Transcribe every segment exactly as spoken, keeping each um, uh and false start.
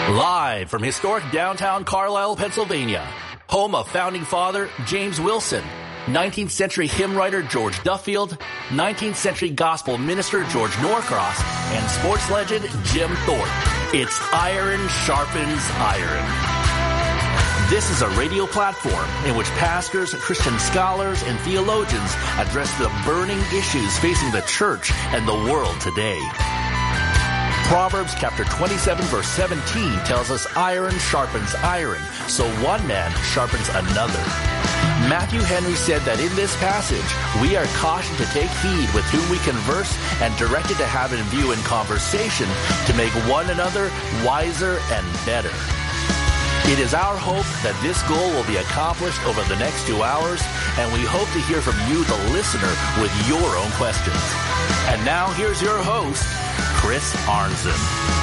Live from historic downtown Carlisle, Pennsylvania, home of founding father James Wilson, nineteenth century hymn writer George Duffield, nineteenth century gospel minister George Norcross, and sports legend Jim Thorpe. It's Iron Sharpens Iron. This is a radio platform in which pastors, Christian scholars, and theologians address the burning issues facing the church and the world today. Proverbs chapter twenty-seven verse seventeen tells us iron sharpens iron, so one man sharpens another. Matthew Henry said that in this passage, we are cautioned to take heed with whom we converse and directed to have in view in conversation to make one another wiser and better. It is our hope that this goal will be accomplished over the next two hours, and we hope to hear from you, the listener, with your own questions. And now here's your host, Chris Arnzen.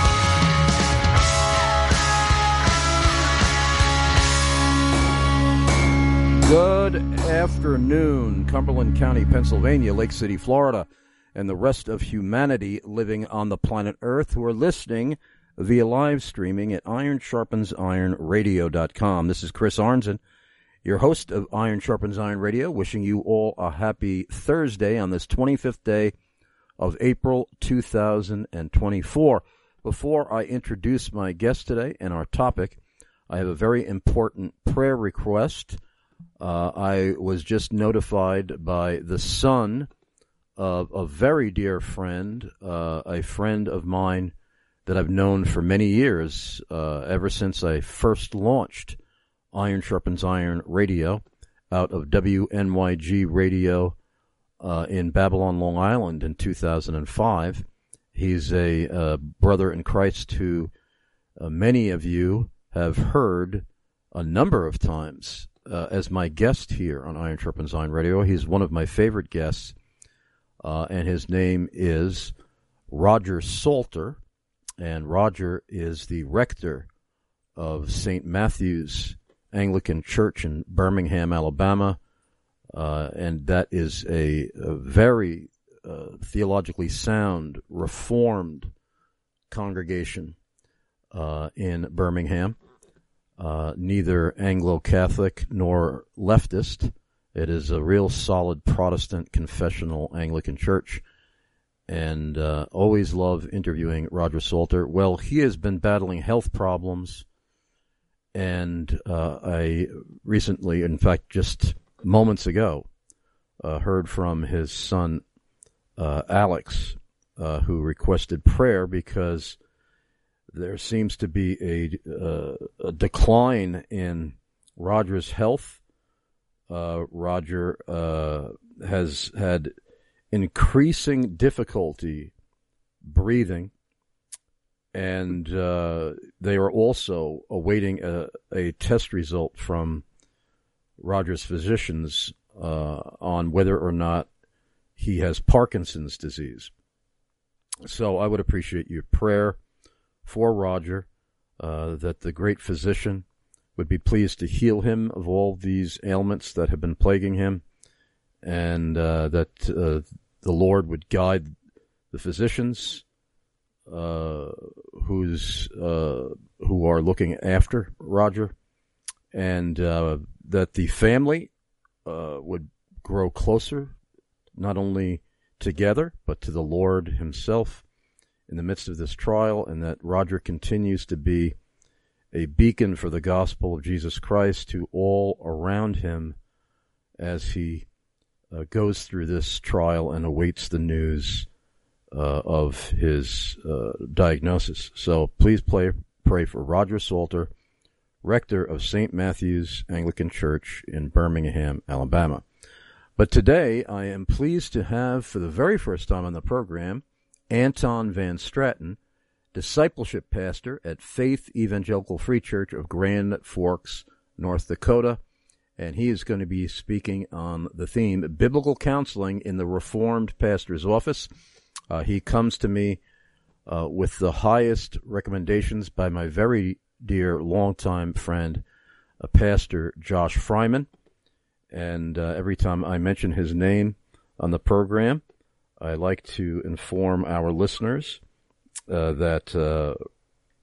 Good afternoon, Cumberland County, Pennsylvania, Lake City, Florida, and the rest of humanity living on the planet Earth who are listening via live streaming at iron sharpens iron radio dot com. This is Chris Arnzen, your host of Iron Sharpens Iron Radio, wishing you all a happy Thursday on this twenty-fifth day of April two thousand twenty-four. Before I introduce my guest today and our topic, I have a very important prayer request. Uh, I was just notified by the son of a very dear friend, uh, a friend of mine that I've known for many years, uh, ever since I first launched Iron Sharpens Iron Radio out of W N Y G Radio uh, in Babylon, Long Island in two thousand five. He's a uh, brother in Christ who uh, many of you have heard a number of times uh, as my guest here on Iron Sharpens Iron Radio. He's one of my favorite guests, uh, and his name is Roger Salter. And Roger is the rector of Saint Matthew's Anglican Church in Birmingham, Alabama, uh, and that is a, a very uh, theologically sound, reformed congregation uh, in Birmingham, uh, neither Anglo-Catholic nor leftist. It is a real solid Protestant confessional Anglican church. And uh, always love interviewing Roger Salter. Well, he has been battling health problems, and uh, I recently, in fact, just moments ago, uh, heard from his son, uh, Alex, uh, who requested prayer because there seems to be a, uh, a decline in Roger's health. Uh, Roger uh, has had increasing difficulty breathing, and uh, they are also awaiting a, a test result from Roger's physicians uh, on whether or not he has Parkinson's disease. So I would appreciate your prayer for Roger, uh, that the great physician would be pleased to heal him of all these ailments that have been plaguing him, and uh, that uh, the Lord would guide the physicians uh, who's uh, who are looking after Roger, and uh, that the family uh, would grow closer, not only together, but to the Lord himself in the midst of this trial, and that Roger continues to be a beacon for the gospel of Jesus Christ to all around him as he uh, goes through this trial and awaits the news uh, of his uh, diagnosis. So please pray, pray for Roger Salter, rector of Saint Matthew's Anglican Church in Birmingham, Alabama. But today I am pleased to have, for the very first time on the program, Anton Van Straten, discipleship pastor at Faith Evangelical Free Church of Grand Forks, North Dakota, and he is going to be speaking on the theme, Biblical Counseling in the Reformed Pastor's Office. Uh, he comes to me uh, with the highest recommendations by my very dear longtime friend, uh, Pastor Josh Fryman, and uh, every time I mention his name on the program, I like to inform our listeners uh, that uh,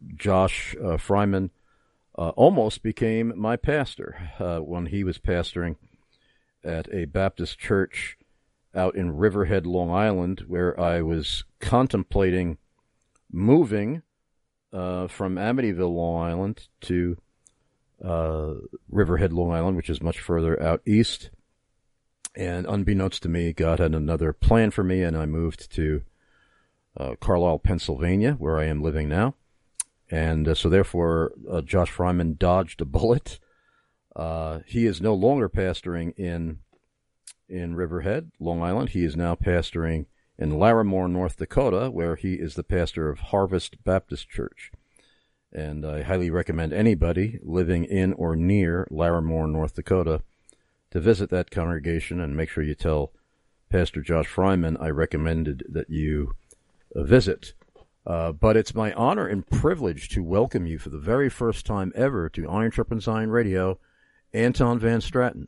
Josh uh, Fryman uh, almost became my pastor uh, when he was pastoring at a Baptist church out in Riverhead, Long Island, where I was contemplating moving uh, from Amityville, Long Island, to uh, Riverhead, Long Island, which is much further out east. And unbeknownst to me, God had another plan for me, and I moved to uh, Carlisle, Pennsylvania, where I am living now. And uh, so therefore, uh, Josh Fryman dodged a bullet. Uh, he is no longer pastoring in in Riverhead, Long Island. He is now pastoring in Larimore, North Dakota, where he is the pastor of Harvest Baptist Church. And I highly recommend anybody living in or near Larimore, North Dakota, to visit that congregation, and make sure you tell Pastor Josh Fryman I recommended that you uh, visit. Uh, but it's my honor and privilege to welcome you for the very first time ever to Iron Sharpens Iron Radio, Anton Van Straten.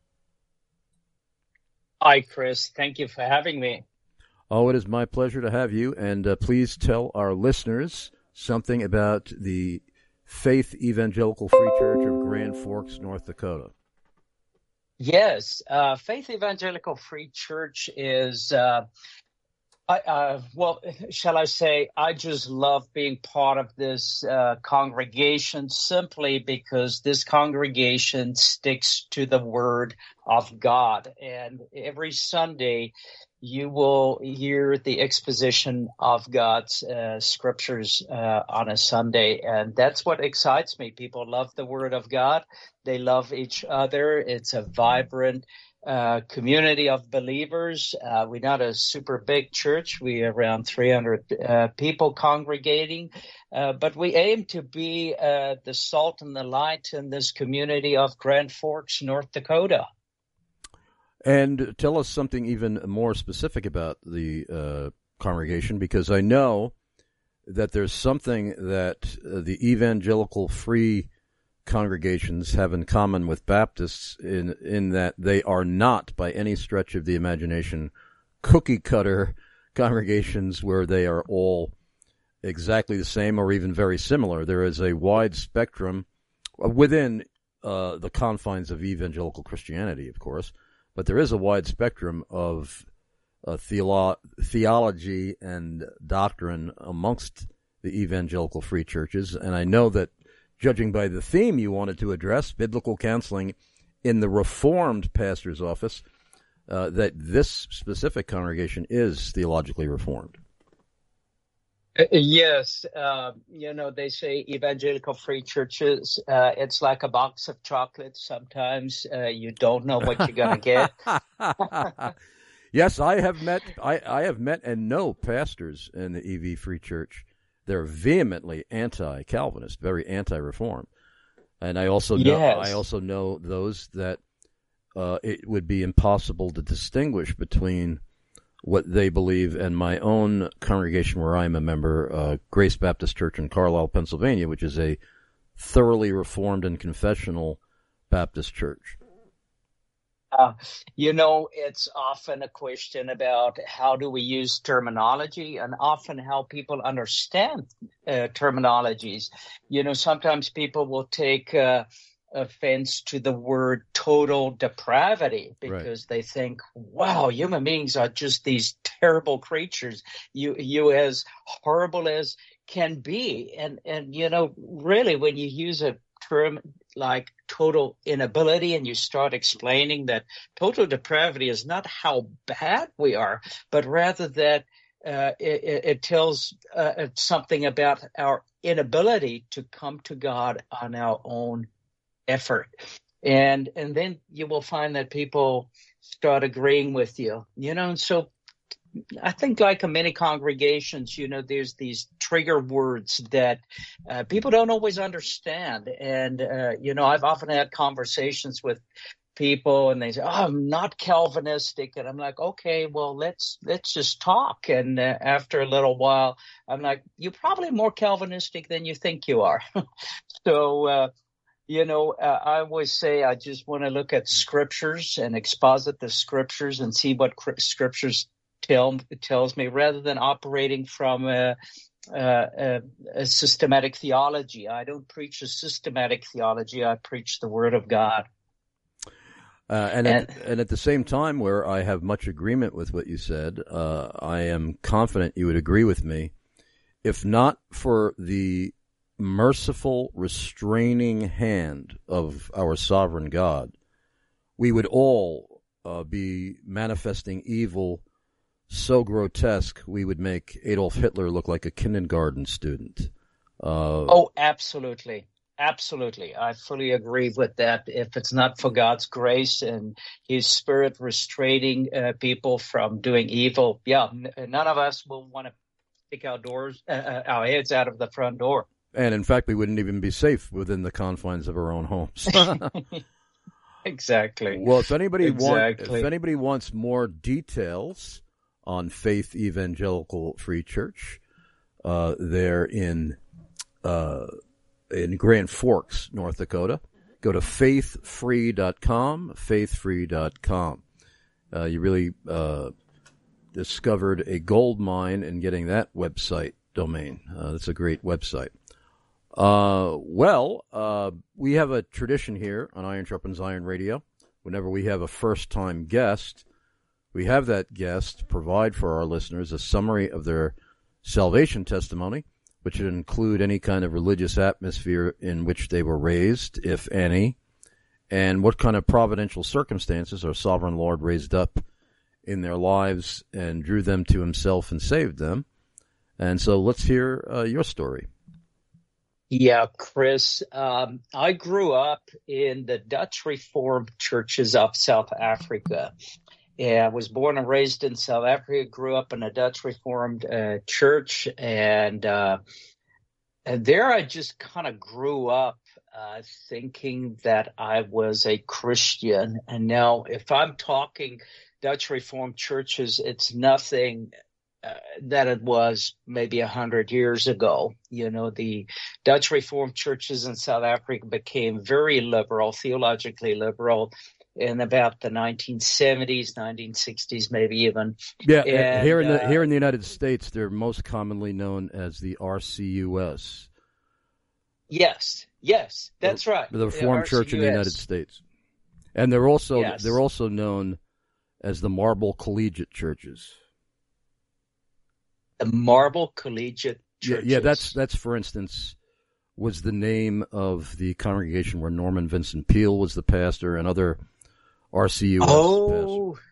Hi, Chris. Thank you for having me. Oh, it is my pleasure to have you. And uh, please tell our listeners something about the Faith Evangelical Free Church of Grand Forks, North Dakota. Yes, uh, Faith Evangelical Free Church is, uh, I, uh, well, shall I say, I just love being part of this uh, congregation simply because this congregation sticks to the Word of God. And every Sunday, you will hear the exposition of God's uh, scriptures uh, on a Sunday. And that's what excites me. People love the Word of God. They love each other. It's a vibrant uh, community of believers. Uh, we're not a super big church. We're around three hundred uh, people congregating. Uh, but we aim to be uh, the salt and the light in this community of Grand Forks, North Dakota. And tell us something even more specific about the uh, congregation, because I know that there's something that uh, the evangelical free congregations have in common with Baptists in in that they are not, by any stretch of the imagination, cookie-cutter congregations where they are all exactly the same or even very similar. There is a wide spectrum within uh, the confines of evangelical Christianity, of course, but there is a wide spectrum of uh, theolo- theology and doctrine amongst the evangelical free churches. And I know that, judging by the theme you wanted to address, biblical counseling in the Reformed pastor's office, uh, that this specific congregation is theologically reformed. Uh, yes. Uh, you know, they say evangelical free churches, uh, it's like a box of chocolates. Sometimes uh, you don't know what you're going to get. Yes, I have met I, I have met and know pastors in the E V Free Church. They're vehemently anti-Calvinist, very anti-Reform. And I also know Yes. I also know those that uh, it would be impossible to distinguish between what they believe and my own congregation where I'm a member, uh, Grace Baptist Church in Carlisle, Pennsylvania, which is a thoroughly Reformed and confessional Baptist church. Uh, you know, it's often a question about how do we use terminology and often how people understand uh, terminologies. You know, sometimes people will take uh, offense to the word total depravity because right. they think, wow, human beings are just these terrible creatures. You, you as horrible as can be. And, and, you know, really when you use a term like total inability and you start explaining that total depravity is not how bad we are, but rather that uh, it, it tells uh, something about our inability to come to God on our own effort. And and then you will find that people start agreeing with you, you know, and so I think like in many congregations, you know, there's these trigger words that uh, people don't always understand. And, uh, you know, I've often had conversations with people and they say, oh, I'm not Calvinistic. And I'm like, okay, well, let's let's just talk. And uh, after a little while, I'm like, you're probably more Calvinistic than you think you are. so, uh, you know, uh, I always say I just want to look at scriptures and exposit the scriptures and see what cr- scriptures tell tells me rather than operating from a uh, uh, a systematic theology. I don't preach a systematic theology. I preach the Word of God. Uh, and, and, at, and at the same time, where I have much agreement with what you said, uh, I am confident you would agree with me. If not for the merciful, restraining hand of our sovereign God, we would all uh, be manifesting evil so grotesque we would make Adolf Hitler look like a kindergarten student. Uh, oh, absolutely. Absolutely. I fully agree with that. If it's not for God's grace and his spirit restraining uh, people from doing evil, yeah, n- none of us will want to stick our doors, uh, our heads out of the front door. And in fact, we wouldn't even be safe within the confines of our own homes. Exactly. Well, if anybody exactly. want, if anybody wants more details on Faith Evangelical Free Church, uh, they're in uh, in Grand Forks, North Dakota. Go to faith free dot com, faith free dot com. Uh, you really uh, discovered a gold mine in getting that website domain. Uh, that's a great website. Uh, well, uh, we have a tradition here on Iron Sharpens Iron Radio. Whenever we have a first-time guest, we have that guest provide for our listeners a summary of their salvation testimony, which would include any kind of religious atmosphere in which they were raised, if any, and what kind of providential circumstances our sovereign Lord raised up in their lives and drew them to himself and saved them. And so let's hear uh, your story. Yeah, Chris, um, I grew up in the Dutch Reformed churches of South Africa. Yeah, I was born and raised in South Africa, grew up in a Dutch Reformed uh, church, and, uh, and there I just kind of grew up uh, thinking that I was a Christian. And now if I'm talking Dutch Reformed churches, it's nothing Uh, that it was maybe a hundred years ago. You know, the Dutch Reformed churches in South Africa became very liberal, theologically liberal, in about the nineteen seventies, nineteen sixties, maybe even. Yeah, and, here in the uh, here in the United States, they're most commonly known as the R C U S. Yes, yes, that's the, right. The Reformed the Church in the United States, and they're also yes. they're also known as the Marble Collegiate Churches. The Marble Collegiate Churches. Yeah, yeah, that's that's for instance was the name of the congregation where Norman Vincent Peale was the pastor and other R C U S oh, pastors.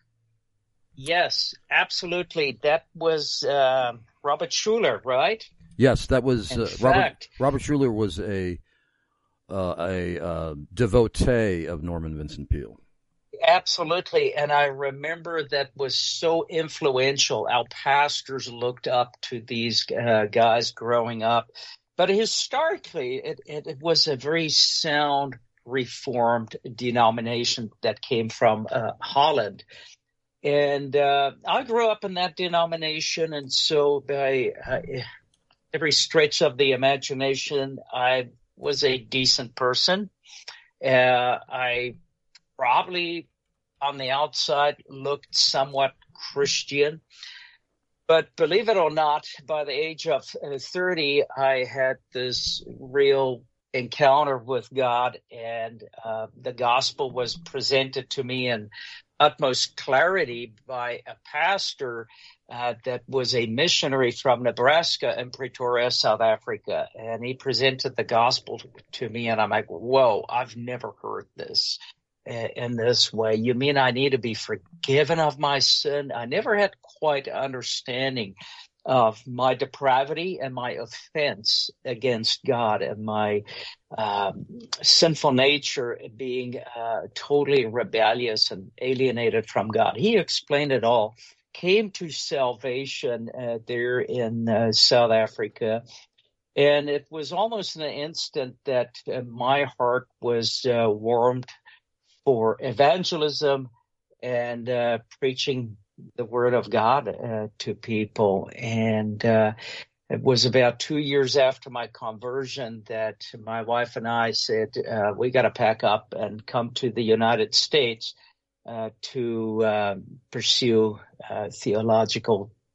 Yes, absolutely. That was uh, Robert Schuller, right? Yes, that was In uh, fact, Robert. Robert Schuller was a uh, a uh, devotee of Norman Vincent Peale. Absolutely. And I remember that was so influential. Our pastors looked up to these uh, guys growing up. But historically, it, it, it was a very sound Reformed denomination that came from uh, Holland. And uh, I grew up in that denomination. And so by uh, every stretch of the imagination, I was a decent person. Uh, I probably on the outside looked somewhat Christian. But believe it or not, by the age of thirty, I had this real encounter with God, and uh, the gospel was presented to me in utmost clarity by a pastor uh, that was a missionary from Nebraska and Pretoria, South Africa. And he presented the gospel to me, and I'm like, whoa, I've never heard this in this way. You mean I need to be forgiven of my sin? I never had quite understanding of my depravity and my offense against God and my um, sinful nature being uh, totally rebellious and alienated from God. He explained it all, came to salvation uh, there in uh, South Africa. And it was almost in an instant that uh, my heart was uh, warmed for evangelism and uh, preaching the word of God uh, to people. And uh, it was about two years after my conversion that my wife and I said, uh, we got to pack up and come to the United States uh, to uh, pursue uh, theological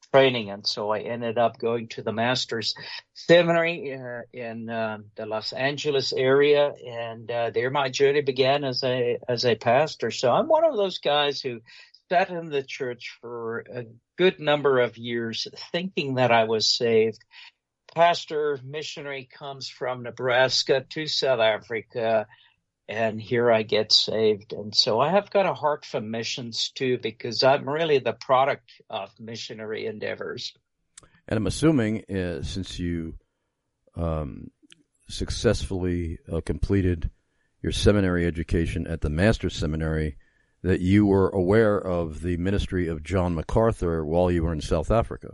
training. And so I ended up going to the Master's Seminary uh, in uh, the Los Angeles area. And uh, there my journey began as a, as a pastor. So I'm one of those guys who sat in the church for a good number of years thinking that I was saved. Pastor, missionary, comes from Nebraska to South Africa, and here I get saved. And so I have got a heart for missions too, because I'm really the product of missionary endeavors. And I'm assuming, uh, since you um, successfully uh, completed your seminary education at the Master's Seminary, that you were aware of the ministry of John MacArthur while you were in South Africa.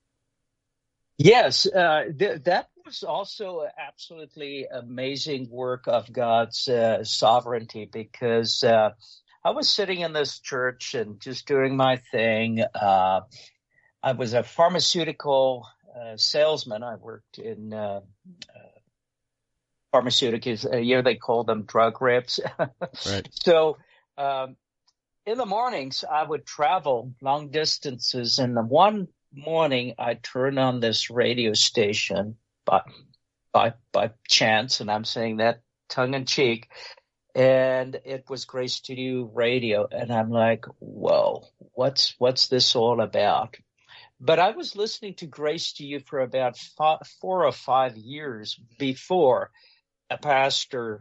Yes, uh, th- that was also an absolutely amazing work of God's uh, sovereignty, because uh, I was sitting in this church and just doing my thing. Uh, I was a pharmaceutical uh, salesman. I worked in uh, uh, pharmaceuticals. Uh, here they call them drug reps. Right. So um, in the mornings, I would travel long distances, and the one morning I turned on this radio station by by by chance, and I'm saying that tongue in cheek, and it was Grace to You Radio, and I'm like, whoa, what's what's this all about? But I was listening to Grace to You for about five, four or five years before a pastor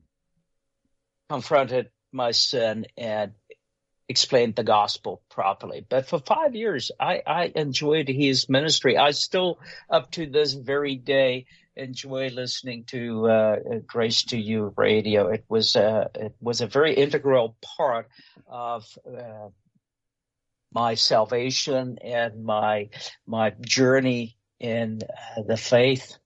confronted my son and explained the gospel properly. But for five years, I, I enjoyed his ministry. I still, up to this very day, enjoy listening to uh, Grace to You Radio. It was a, it was a very integral part of uh, my salvation and my my journey in uh, the faith.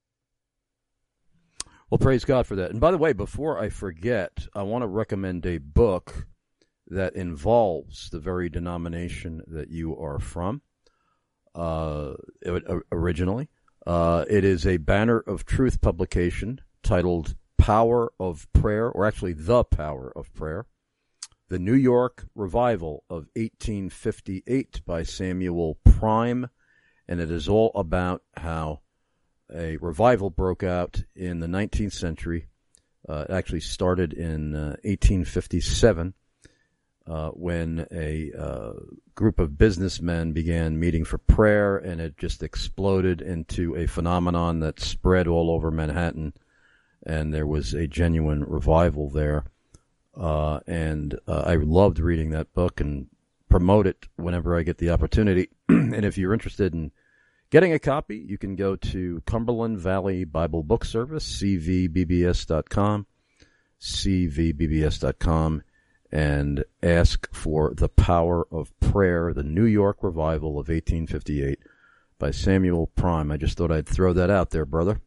Well, praise God for that. And by the way, before I forget, I want to recommend a book that involves the very denomination that you are from, uh, originally. Uh, it is a Banner of Truth publication titled Power of Prayer, or actually The Power of Prayer, The New York Revival of eighteen fifty-eight by Samuel Prime. And it is all about how a revival broke out in the nineteenth century. Uh, it actually started in uh, eighteen fifty-seven. Uh, when a uh, group of businessmen began meeting for prayer, and it just exploded into a phenomenon that spread all over Manhattan, and there was a genuine revival there. Uh, and uh, I loved reading that book and promote it whenever I get the opportunity. And if you're interested in getting a copy, you can go to Cumberland Valley Bible Book Service, c v b b s dot com, c v b b s dot com, and ask for The Power of Prayer, the New York Revival of eighteen fifty-eight by Samuel Prime. I just thought I'd throw that out there, brother.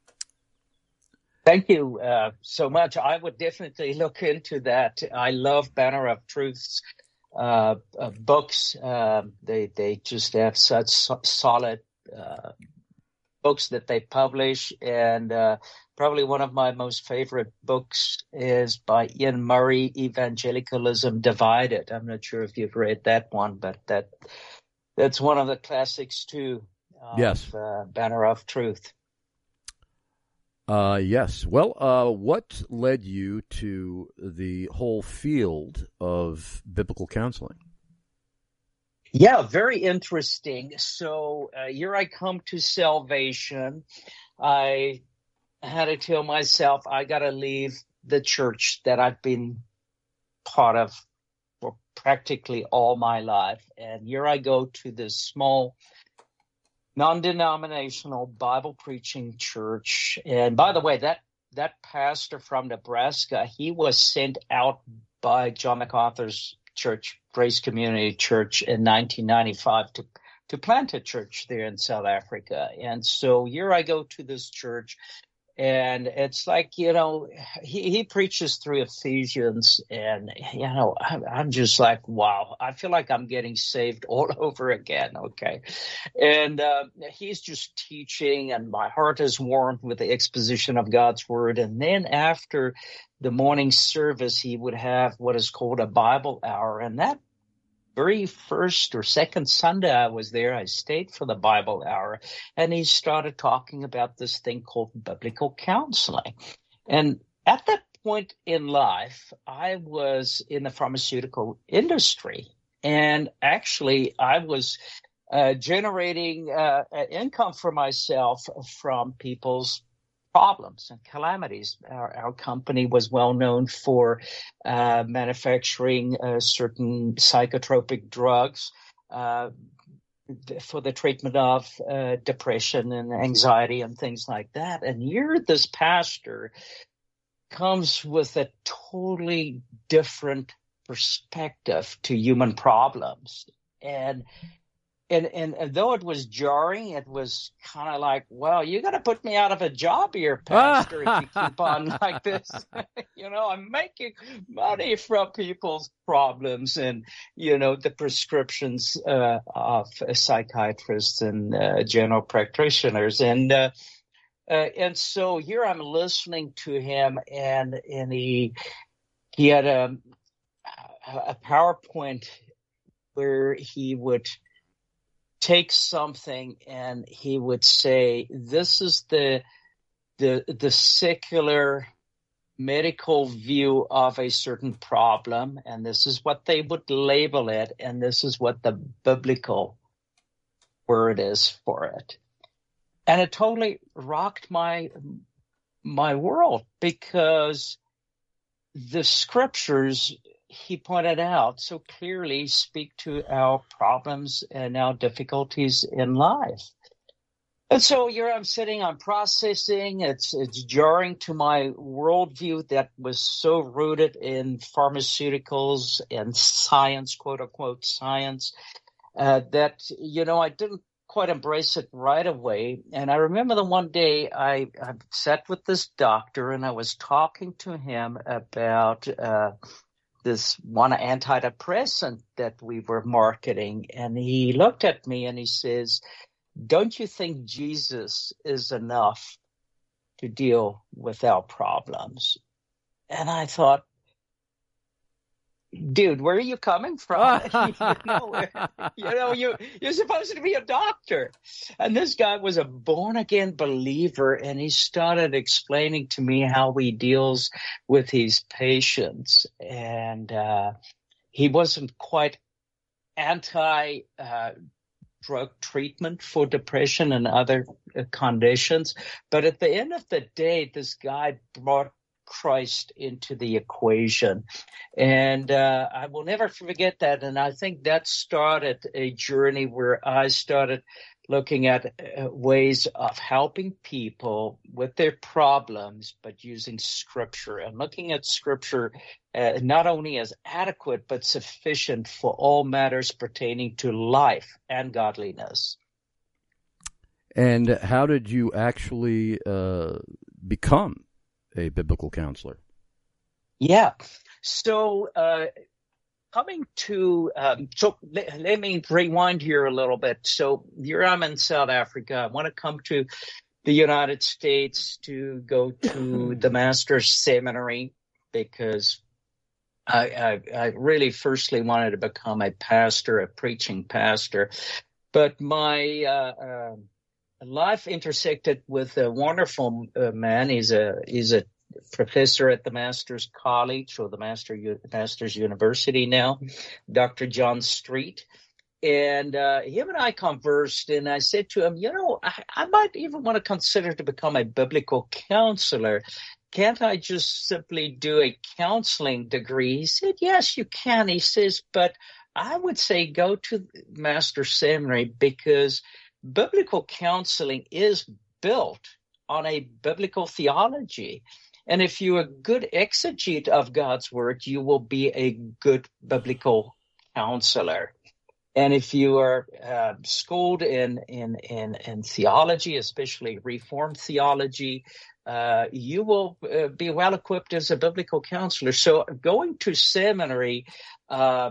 Thank you uh, so much. I would definitely look into that. I love Banner of Truth's uh, uh, books. Uh, they they just have such so- solid uh, books that they publish, and uh, probably one of my most favorite books is by Ian Murray, Evangelicalism Divided. I'm not sure if you've read that one, but that that's one of the classics too. Of, yes. Uh, Banner of Truth. Uh, yes. Well, uh, what led you to the whole field of biblical counseling? Yeah, very interesting. So uh, here I come to salvation. I had to tell myself I got to leave the church that I've been part of for practically all my life. And here I go to this small non-denominational Bible preaching church. And by the way, that, that pastor from Nebraska, he was sent out by John MacArthur's church, Grace Community Church, in nineteen ninety-five to, to plant a church there in South Africa. And so here I go to this church, and it's like, you know, he, he preaches through Ephesians, and, you know, I'm, I'm just like, wow, I feel like I'm getting saved all over again, okay? And uh, he's just teaching, and my heart is warmed with the exposition of God's word. And then after the morning service, he would have what is called a Bible hour, and that very first or second Sunday I was there, I stayed for the Bible hour, and he started talking about this thing called biblical counseling. And at that point in life, I was in the pharmaceutical industry, and actually I was uh, generating uh, income for myself from people's problems and calamities. Our, our company was well known for uh, manufacturing uh, certain psychotropic drugs uh, for the treatment of uh, depression and anxiety and things like that. And here this pastor comes with a totally different perspective to human problems. And And, and, and though it was jarring, it was kind of like, well, you got to put me out of a job here, Pastor, if you keep on like this. You know, I'm making money from people's problems and, you know, the prescriptions uh, of psychiatrists and uh, general practitioners. And uh, uh, and so here I'm listening to him, and and he he had a, a PowerPoint where he would take something and he would say, this is the the the secular medical view of a certain problem, and this is what they would label it, and this is what the biblical word is for it. And it totally rocked my my world, because the scriptures, he pointed out, so clearly speak to our problems and our difficulties in life. And so here I'm sitting, I'm processing. It's it's jarring to my worldview that was so rooted in pharmaceuticals and science, quote unquote science, uh, that, you know, I didn't quite embrace it right away. And I remember the one day I, I sat with this doctor and I was talking to him about uh, this one antidepressant that we were marketing. And he looked at me and he says, don't you think Jesus is enough to deal with our problems? And I thought, dude, where are you coming from? you know, you know you, you're supposed to be a doctor. And this guy was a born-again believer, and he started explaining to me how he deals with his patients. And uh, he wasn't quite anti uh drug treatment for depression and other uh, conditions. But at the end of the day, this guy brought Christ into the equation. And uh, I will never forget that. And I think that started a journey where I started looking at uh, ways of helping people with their problems, but using Scripture and looking at Scripture uh, not only as adequate, but sufficient for all matters pertaining to life and godliness. And how did you actually uh, become a biblical counselor? Yeah. So, uh, Coming to, um, so let, let me rewind here a little bit. So here I'm in South Africa. I want to come to the United States to go to the Master's Seminary because I, I, I really firstly wanted to become a pastor, a preaching pastor. But my uh, uh, life intersected with a wonderful uh, man. He's a he's a professor at the Master's College, or the Master Master's University now, Doctor John Street. And uh, him and I conversed, and I said to him, you know, I, I might even want to consider to become a biblical counselor. Can't I just simply do a counseling degree? He said, yes, you can. He says, but I would say go to Master's Seminary, because biblical counseling is built on a biblical theology. And if you're a good exegete of God's word, you will be a good biblical counselor. And if you are uh, schooled in, in, in, in theology, especially Reformed theology, uh, you will uh, be well equipped as a biblical counselor. So going to seminary, um,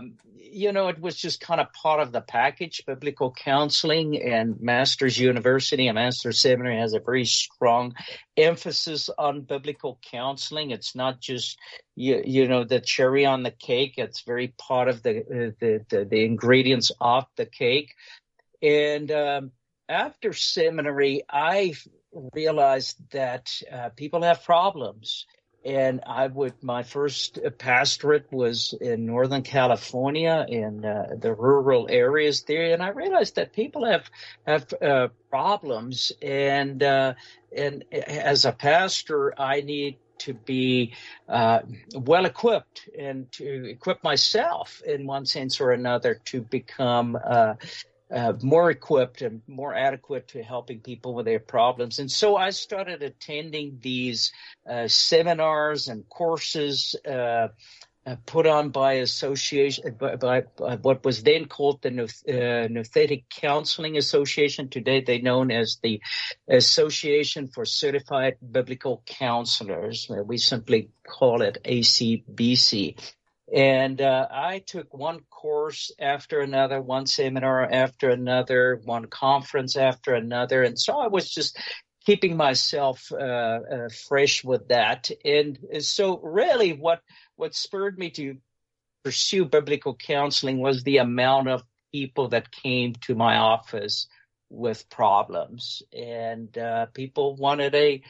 you know, it was just kind of part of the package. Biblical counseling and Masters University and Masters Seminary has a very strong emphasis on biblical counseling. It's not just, you, you know, the cherry on the cake. It's very part of the uh, the, the the ingredients of the cake. And um, after seminary, I realized that uh, people have problems. And I would, my first pastorate was in Northern California, in uh, the rural areas there, and I realized that people have have uh, problems, and uh, and as a pastor, I need to be uh, well equipped and to equip myself in one sense or another to become Uh, Uh, more equipped and more adequate to helping people with their problems. And so I started attending these uh, seminars and courses uh, uh, put on by association, by, by, by what was then called the uh, Nouthetic Counseling Association, today they known as the Association for Certified Biblical Counselors. We simply call it A C B C. And uh, I took one course after another, one seminar after another, one conference after another. And so I was just keeping myself uh, uh, fresh with that. And so really what what spurred me to pursue biblical counseling was the amount of people that came to my office with problems. And uh, people wanted a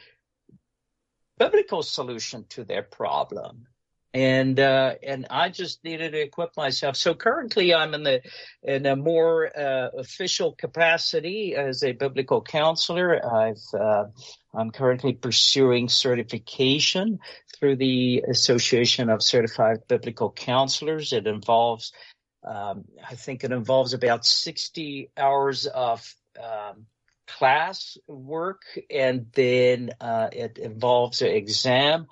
biblical solution to their problem. And uh, and I just needed to equip myself. So currently, I'm in the in a more uh, official capacity as a biblical counselor. I've uh, I'm currently pursuing certification through the Association of Certified Biblical Counselors. It involves, um, I think, it involves about sixty hours of um, class work, and then uh, it involves an exam.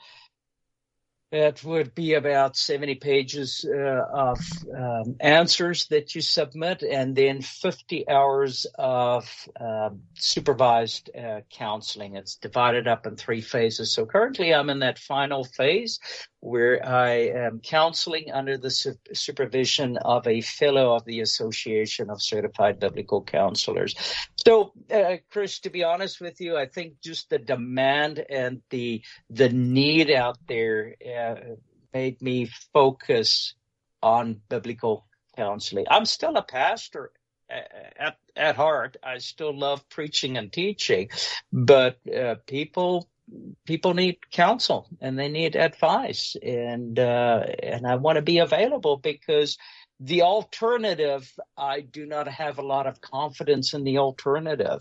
It would be about seventy pages uh, of um, answers that you submit, and then fifty hours of um, supervised uh, counseling. It's divided up in three phases. So currently I'm in that final phase where I am counseling under the su- supervision of a fellow of the Association of Certified Biblical Counselors. So, uh, Chris, to be honest with you, I think just the demand and the the need out there uh, made me focus on biblical counseling. I'm still a pastor at at heart. I still love preaching and teaching, but uh, people people need counsel and they need advice, and uh, and I want to be available because the alternative, I do not have a lot of confidence in the alternative.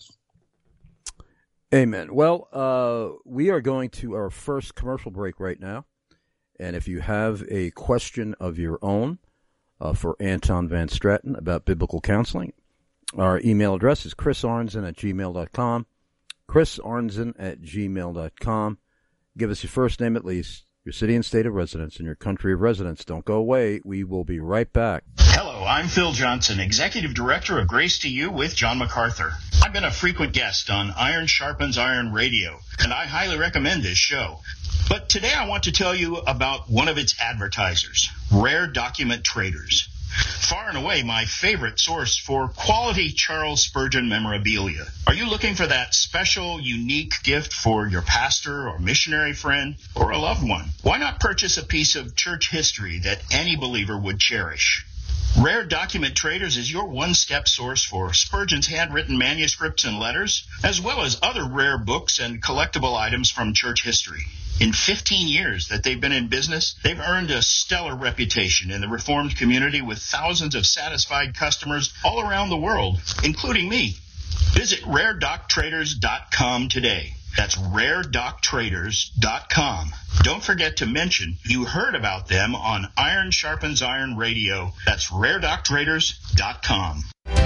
Amen. Well, uh, we are going to our first commercial break right now. And if you have a question of your own uh, for Anton Van Straten about biblical counseling, our email address is chris arnzen at gmail dot com. chris arnzen at gmail dot com. Give us your first name at least, your city and state of residence, and your country of residence. Don't go away. We will be right back. Hello, I'm Phil Johnson, Executive Director of Grace to You with John MacArthur. I've been a frequent guest on Iron Sharpens Iron Radio, and I highly recommend this show. But today I want to tell you about one of its advertisers, Rare Document Traders. Far and away my favorite source for quality Charles Spurgeon memorabilia. Are you looking for that special, unique gift for your pastor or missionary friend or a loved one? Why not purchase a piece of church history that any believer would cherish? Rare Document Traders is your one-step source for Spurgeon's handwritten manuscripts and letters, as well as other rare books and collectible items from church history. In fifteen years that they've been in business, they've earned a stellar reputation in the Reformed community with thousands of satisfied customers all around the world, including me. Visit rare doc traders dot com today. That's rare doc traders dot com. Don't forget to mention you heard about them on Iron Sharpens Iron Radio. That's rare doc traders dot com.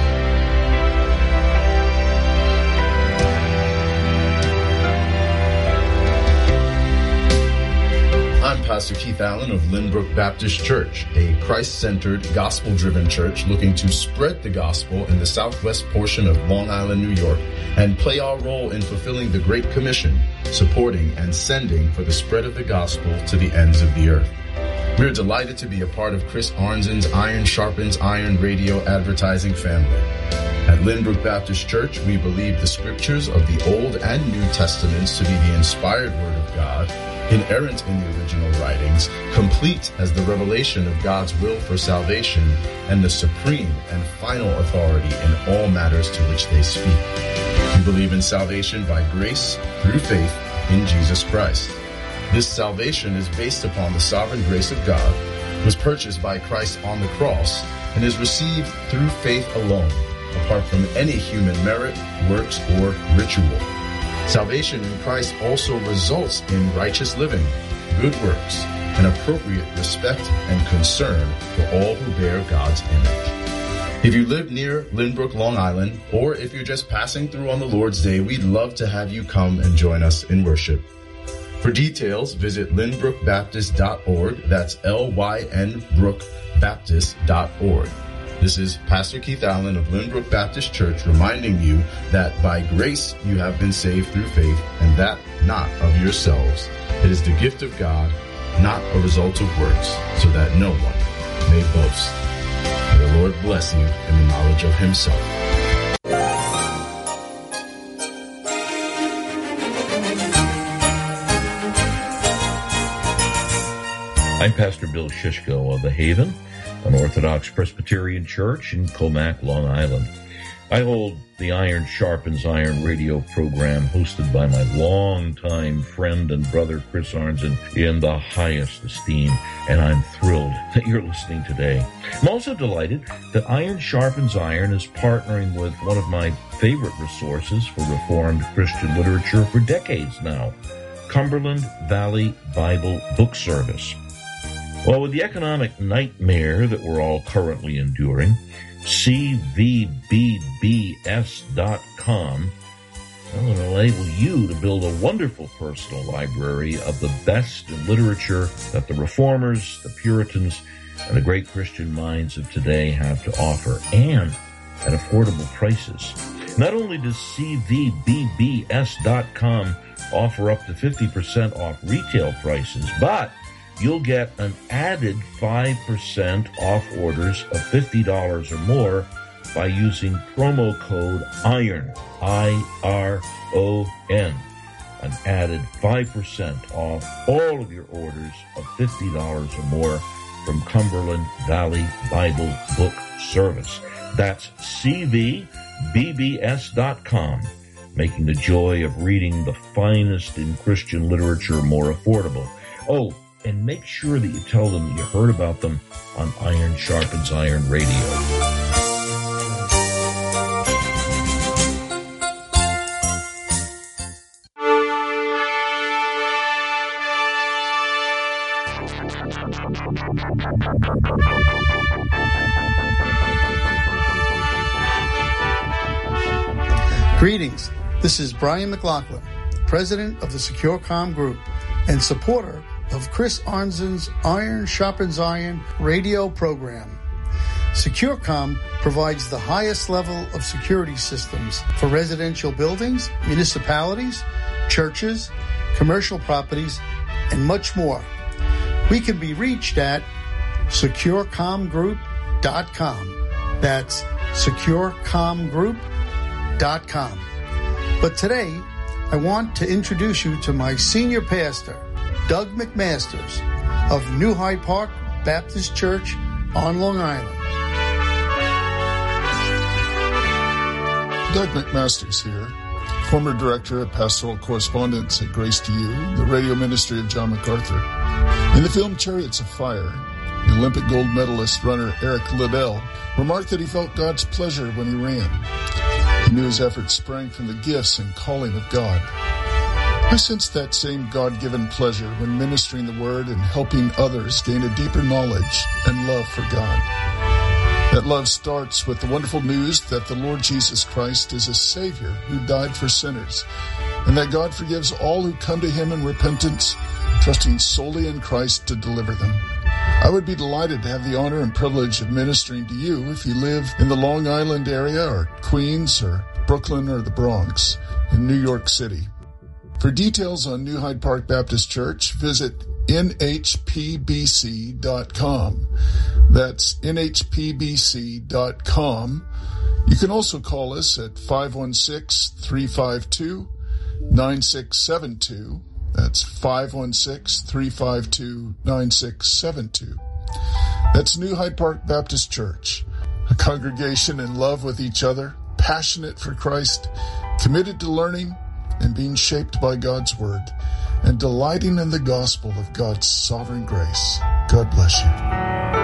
I'm Pastor Keith Allen of Lynbrook Baptist Church, a Christ-centered, gospel-driven church looking to spread the gospel in the southwest portion of Long Island, New York, and play our role in fulfilling the Great Commission, supporting and sending for the spread of the gospel to the ends of the earth. We're delighted to be a part of Chris Arnzen's Iron Sharpens Iron radio advertising family. At Lynbrook Baptist Church, we believe the scriptures of the Old and New Testaments to be the inspired Word of God, inerrant in the original writings, complete as the revelation of God's will for salvation, and the supreme and final authority in all matters to which they speak. We believe in salvation by grace through faith in Jesus Christ. This salvation is based upon the sovereign grace of God, was purchased by Christ on the cross, and is received through faith alone, apart from any human merit, works, or ritual. Salvation in Christ also results in righteous living, good works, and appropriate respect and concern for all who bear God's image. If you live near Lynbrook, Long Island, or if you're just passing through on the Lord's Day, we'd love to have you come and join us in worship. For details, visit lynbrook baptist dot org. That's L Y N brook baptist dot org. This is Pastor Keith Allen of Lynbrook Baptist Church reminding you that by grace you have been saved through faith, and that not of yourselves. It is the gift of God, not a result of works, so that no one may boast. May the Lord bless you in the knowledge of himself. I'm Pastor Bill Shishko of The Haven, an Orthodox Presbyterian church in Comac, Long Island. I hold the Iron Sharpens Iron radio program hosted by my longtime friend and brother Chris Arnzen in the highest esteem, and I'm thrilled that you're listening today. I'm also delighted that Iron Sharpens Iron is partnering with one of my favorite resources for Reformed Christian literature for decades now, Cumberland Valley Bible Book Service. Well, with the economic nightmare that we're all currently enduring, C V B B S dot com will enable you to build a wonderful personal library of the best in literature that the Reformers, the Puritans, and the great Christian minds of today have to offer, and at affordable prices. Not only does C V B B S dot com offer up to fifty percent off retail prices, but you'll get an added five percent off orders of fifty dollars or more by using promo code IRON, I R O N. An added five percent off all of your orders of fifty dollars or more from Cumberland Valley Bible Book Service. That's C V B B S dot com, making the joy of reading the finest in Christian literature more affordable. Oh, and make sure that you tell them that you heard about them on Iron Sharpens Iron Radio. Greetings. This is Brian McLaughlin, president of the Secure Comm Group and supporter of Chris Arnzen's Iron Sharpens Iron radio program. SecureCom provides the highest level of security systems for residential buildings, municipalities, churches, commercial properties, and much more. We can be reached at secure comm group dot com. That's secure comm group dot com. But today, I want to introduce you to my senior pastor, Doug McMasters of New Hyde Park Baptist Church on Long Island. Doug McMasters here, former director of pastoral correspondence at Grace to You, the radio ministry of John MacArthur. In the film Chariots of Fire, the Olympic gold medalist runner Eric Liddell remarked that he felt God's pleasure when he ran. He knew his efforts sprang from the gifts and calling of God. I sense that same God-given pleasure when ministering the Word and helping others gain a deeper knowledge and love for God. That love starts with the wonderful news that the Lord Jesus Christ is a Savior who died for sinners, and that God forgives all who come to Him in repentance, trusting solely in Christ to deliver them. I would be delighted to have the honor and privilege of ministering to you if you live in the Long Island area or Queens or Brooklyn or the Bronx in New York City. For details on New Hyde Park Baptist Church, visit N H P B C dot com. That's N H P B C dot com. You can also call us at five one six, three five two, nine six seven two. That's five one six, three five two, nine six seven two. That's New Hyde Park Baptist Church, a congregation in love with each other, passionate for Christ, committed to learning and being shaped by God's Word, and delighting in the gospel of God's sovereign grace. God bless you.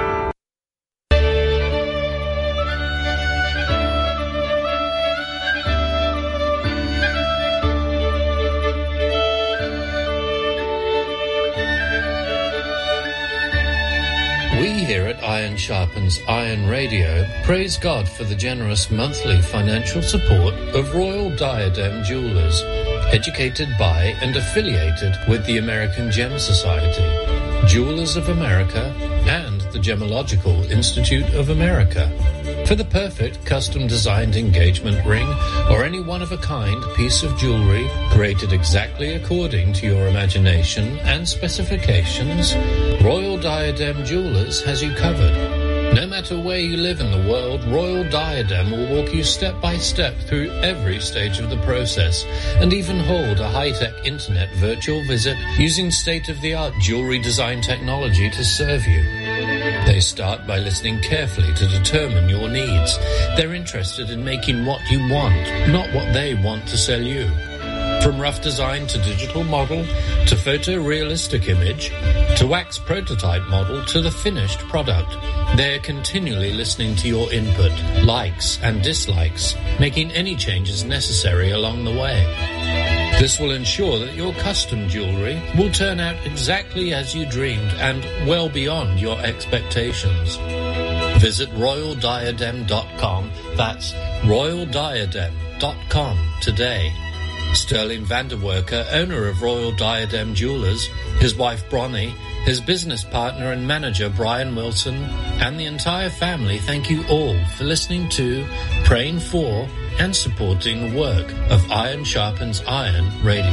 Here at Iron Sharpens Iron Radio, praise God for the generous monthly financial support of Royal Diadem Jewelers, educated by and affiliated with the American Gem Society, Jewelers of America, and the Gemological Institute of America. For the perfect custom-designed engagement ring or any one-of-a-kind piece of jewelry created exactly according to your imagination and specifications, Royal Diadem Jewelers has you covered. No matter where you live in the world, Royal Diadem will walk you step by step through every stage of the process and even hold a high-tech internet virtual visit using state-of-the-art jewelry design technology to serve you. They start by listening carefully to determine your needs. They're interested in making what you want, not what they want to sell you. From rough design to digital model, to photorealistic image, to wax prototype model, to the finished product, they're continually listening to your input, likes and dislikes, making any changes necessary along the way. This will ensure that your custom jewelry will turn out exactly as you dreamed and well beyond your expectations. Visit royal diadem dot com. That's royal diadem dot com today. Sterling Vanderwerker, owner of Royal Diadem Jewelers, his wife Bronnie, his business partner and manager Brian Wilson, and the entire family thank you all for listening to, praying for, and supporting the work of Iron Sharpens Iron Radio.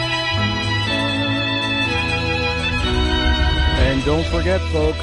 And don't forget, folks,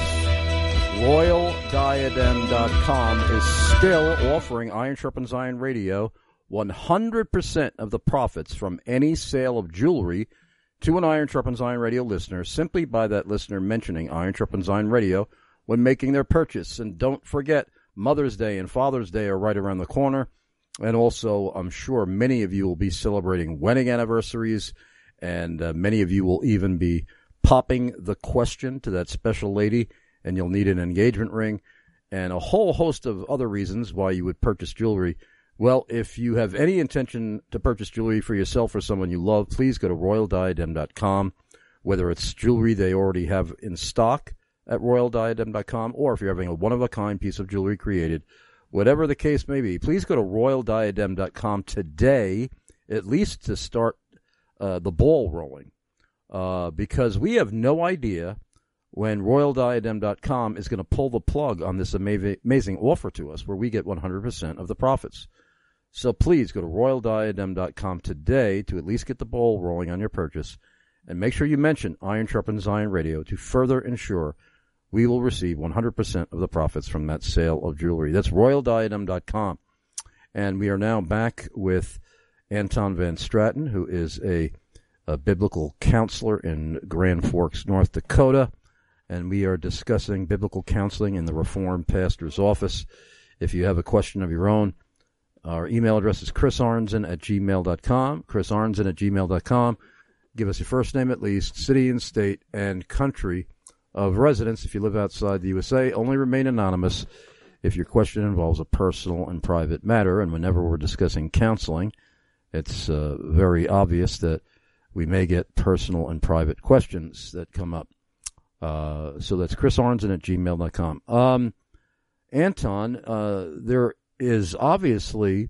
royal diadem dot com is still offering Iron Sharpens Iron Radio one hundred percent of the profits from any sale of jewelry to an Iron Sharpens Iron Radio listener simply by that listener mentioning Iron Sharpens Iron Radio when making their purchase. And don't forget, Mother's Day and Father's Day are right around the corner. And also, I'm sure many of you will be celebrating wedding anniversaries, and uh, many of you will even be popping the question to that special lady, and you'll need an engagement ring, and a whole host of other reasons why you would purchase jewelry. Well, if you have any intention to purchase jewelry for yourself or someone you love, please go to royal diadem dot com, whether it's jewelry they already have in stock at royal diadem dot com, or if you're having a one-of-a-kind piece of jewelry created, whatever the case may be, please go to royal diadem dot com today, at least to start uh, the ball rolling, uh, because we have no idea when royal diadem dot com is going to pull the plug on this ama- amazing offer to us where we get one hundred percent of the profits. So please go to royal diadem dot com today to at least get the ball rolling on your purchase, and make sure you mention Iron Sharpens Iron Radio to further ensure we will receive one hundred percent of the profits from that sale of jewelry. That's royal diadem dot com. And we are now back with Anton Van Stratton, who is a, a biblical counselor in Grand Forks, North Dakota. And we are discussing biblical counseling in the Reformed Pastor's Office. If you have a question of your own, our email address is chris arnzen at gmail dot com, chris arnzen at gmail dot com. Give us your first name at least, city and state, and country of residence. If you live outside the U S A, only remain anonymous if your question involves a personal and private matter. And whenever we're discussing counseling, it's uh, very obvious that we may get personal and private questions that come up. Uh, so that's chris arnzen at gmail dot com. Um, Anton, uh, there is obviously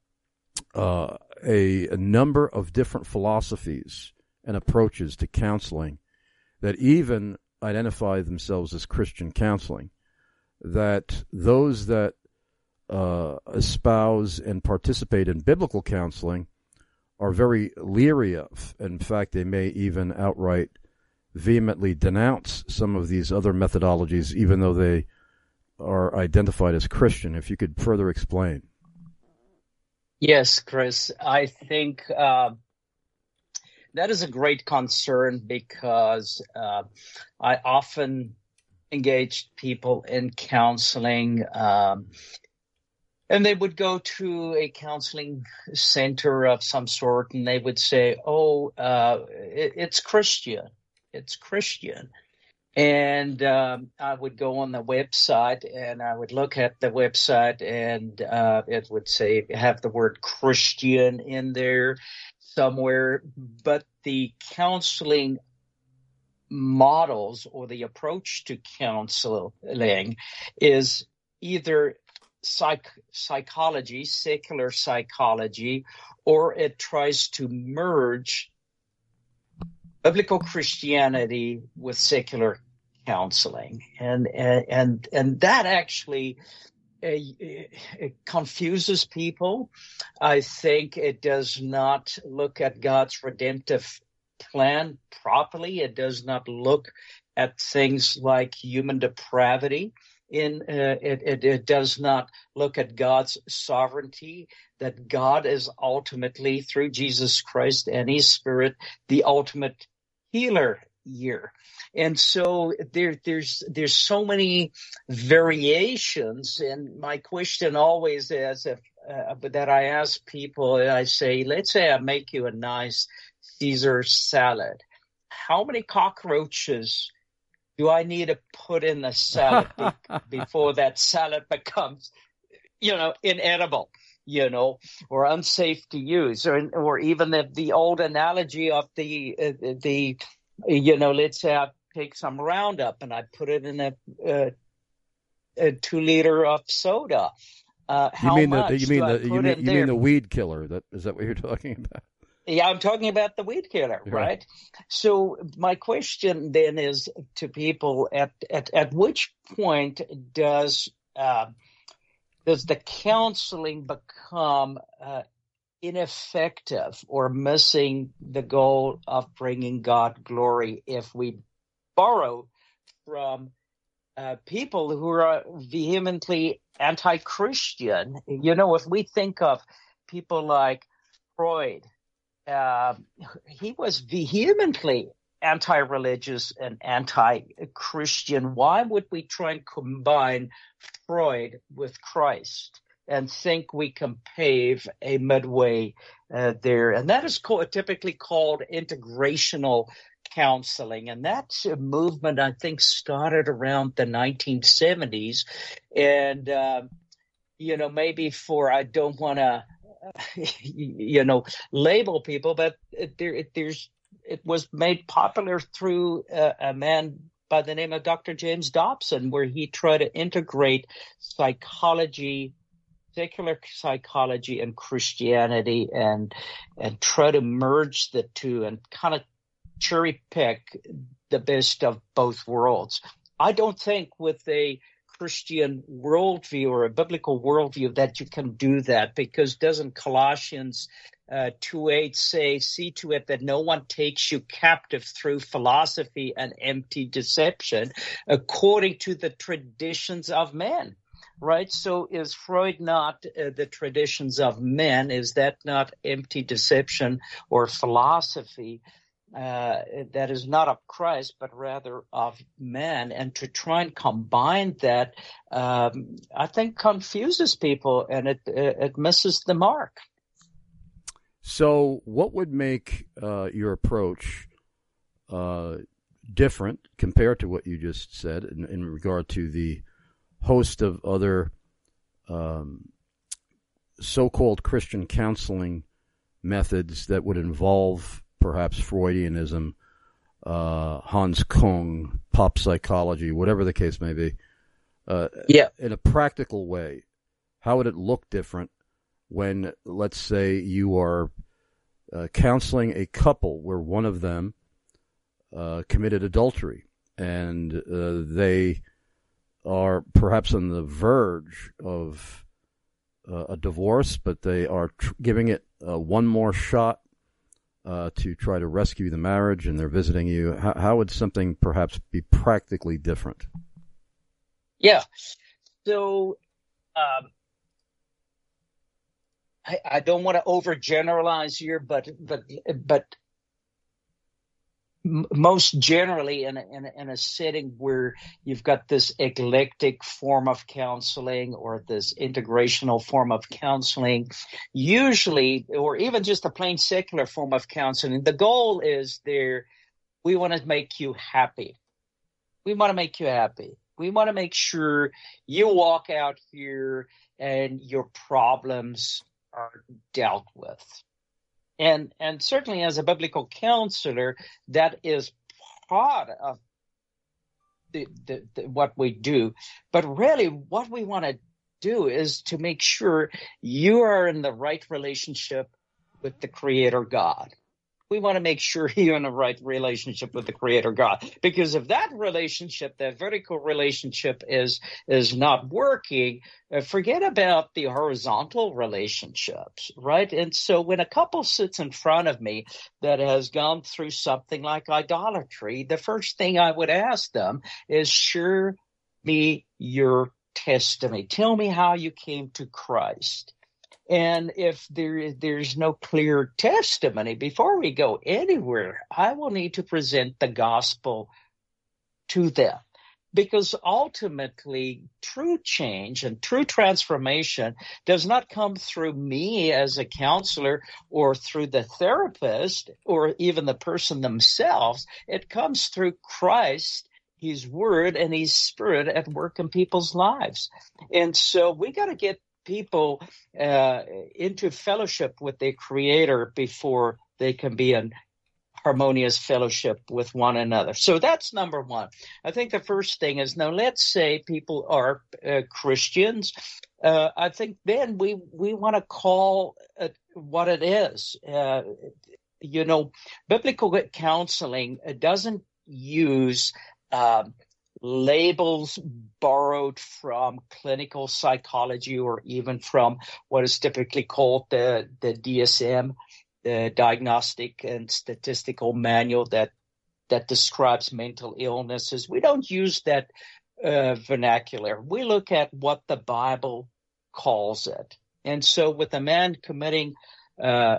uh, a, a number of different philosophies and approaches to counseling that even identify themselves as Christian counseling, that those that uh, espouse and participate in biblical counseling are very leery of. In fact, they may even outright vehemently denounce some of these other methodologies, even though they are identified as Christian. If you could further explain. Yes, Chris, I think uh, that is a great concern because uh, I often engage people in counseling, um, and they would go to a counseling center of some sort, and they would say, oh, uh, it, it's Christian. It's Christian. And um, I would go on the website, and I would look at the website, and uh, it would say have the word Christian in there somewhere. But the counseling models or the approach to counseling is either psych psychology, secular psychology, or it tries to merge biblical Christianity with secular counseling, and and and that actually uh, it confuses people. I think it does not look at God's redemptive plan properly. It does not look at things like human depravity. In uh, it, it, it does not look at God's sovereignty, that God is ultimately, through Jesus Christ and His Spirit, the ultimate healer here. And so there, there's there's so many variations. And my question always is, if uh, that I ask people, I say, let's say I make you a nice Caesar salad. How many cockroaches do I need to put in the salad be- before that salad becomes, you know, inedible, you know, or unsafe to use? Or, or even the, the old analogy of the, uh, the, you know, let's say I take some Roundup and I put it in a, uh, a two liter of soda. Uh, how you mean much the, you mean do I the, put you mean, in you there? mean the weed killer? That is that what you're talking about? Yeah, I'm talking about the weed killer, right? right? So my question then is to people: at at, at which point does uh, does the counseling become uh, ineffective or missing the goal of bringing God glory if we borrow from uh, people who are vehemently anti-Christian? You know, if we think of people like Freud. Uh, he was vehemently anti-religious and anti-Christian. Why would we try and combine Freud with Christ and think we can pave a midway uh, there? And that is co- typically called integrational counseling. And that movement, I think, started around the nineteen seventies. And, uh, you know, maybe for, I don't want to, you know, label people, but it, there, it, there's, it was made popular through uh, a man by the name of Doctor James Dobson, where he tried to integrate psychology, secular psychology, and Christianity, and and try to merge the two and kind of cherry pick the best of both worlds. I don't think with a Christian worldview or a biblical worldview that you can do that, because doesn't Colossians uh, two eight say, see to it that no one takes you captive through philosophy and empty deception according to the traditions of men, right? So is Freud not uh, the traditions of men? Is that not empty deception or philosophy? Uh, that is not of Christ, but rather of man, and to try and combine that, um, I think, confuses people, and it it misses the mark. So, what would make uh, your approach uh, different compared to what you just said in, in regard to the host of other um, so-called Christian counseling methods that would involve perhaps Freudianism, uh, Hans Kung, pop psychology, whatever the case may be, uh, yeah. in a practical way? How would it look different when, let's say, you are uh, counseling a couple where one of them uh, committed adultery and uh, they are perhaps on the verge of uh, a divorce, but they are tr- giving it uh, one more shot uh, to try to rescue the marriage and they're visiting you, how, how would something perhaps be practically different? Yeah. So um, I, I don't want to overgeneralize here, but but but m- most generally in a, in, a, in a setting where you've got this eclectic form of counseling or this integrational form of counseling, usually, or even just a plain secular form of counseling, the goal is there, we want to make you happy. We want to make you happy. We want to make sure you walk out here and your problems are dealt with. And and certainly as a biblical counselor, that is part of the, the, the, what we do. But really what we want to do is to make sure you are in the right relationship with the Creator God. We want to make sure you're in the right relationship with the Creator God. Because if that relationship, that vertical relationship is is not working, uh, forget about the horizontal relationships, right? And so when a couple sits in front of me that has gone through something like idolatry, the first thing I would ask them is, share me your testimony. Tell me how you came to Christ. And if there, there's no clear testimony, before we go anywhere, I will need to present the gospel to them. Because ultimately, true change and true transformation does not come through me as a counselor or through the therapist or even the person themselves. It comes through Christ, His Word, and His Spirit at work in people's lives. And so we got to get people uh, into fellowship with their Creator before they can be in harmonious fellowship with one another. So that's number one. I think the first thing is, now let's say people are uh, Christians. Uh, I think then we, we want to call it what it is. Uh, you know, biblical counseling doesn't use um, labels borrowed from clinical psychology or even from what is typically called the, the D S M, the Diagnostic and Statistical Manual that that describes mental illnesses. We don't use that uh, vernacular. We look at what the Bible calls it. And so with a man committing uh,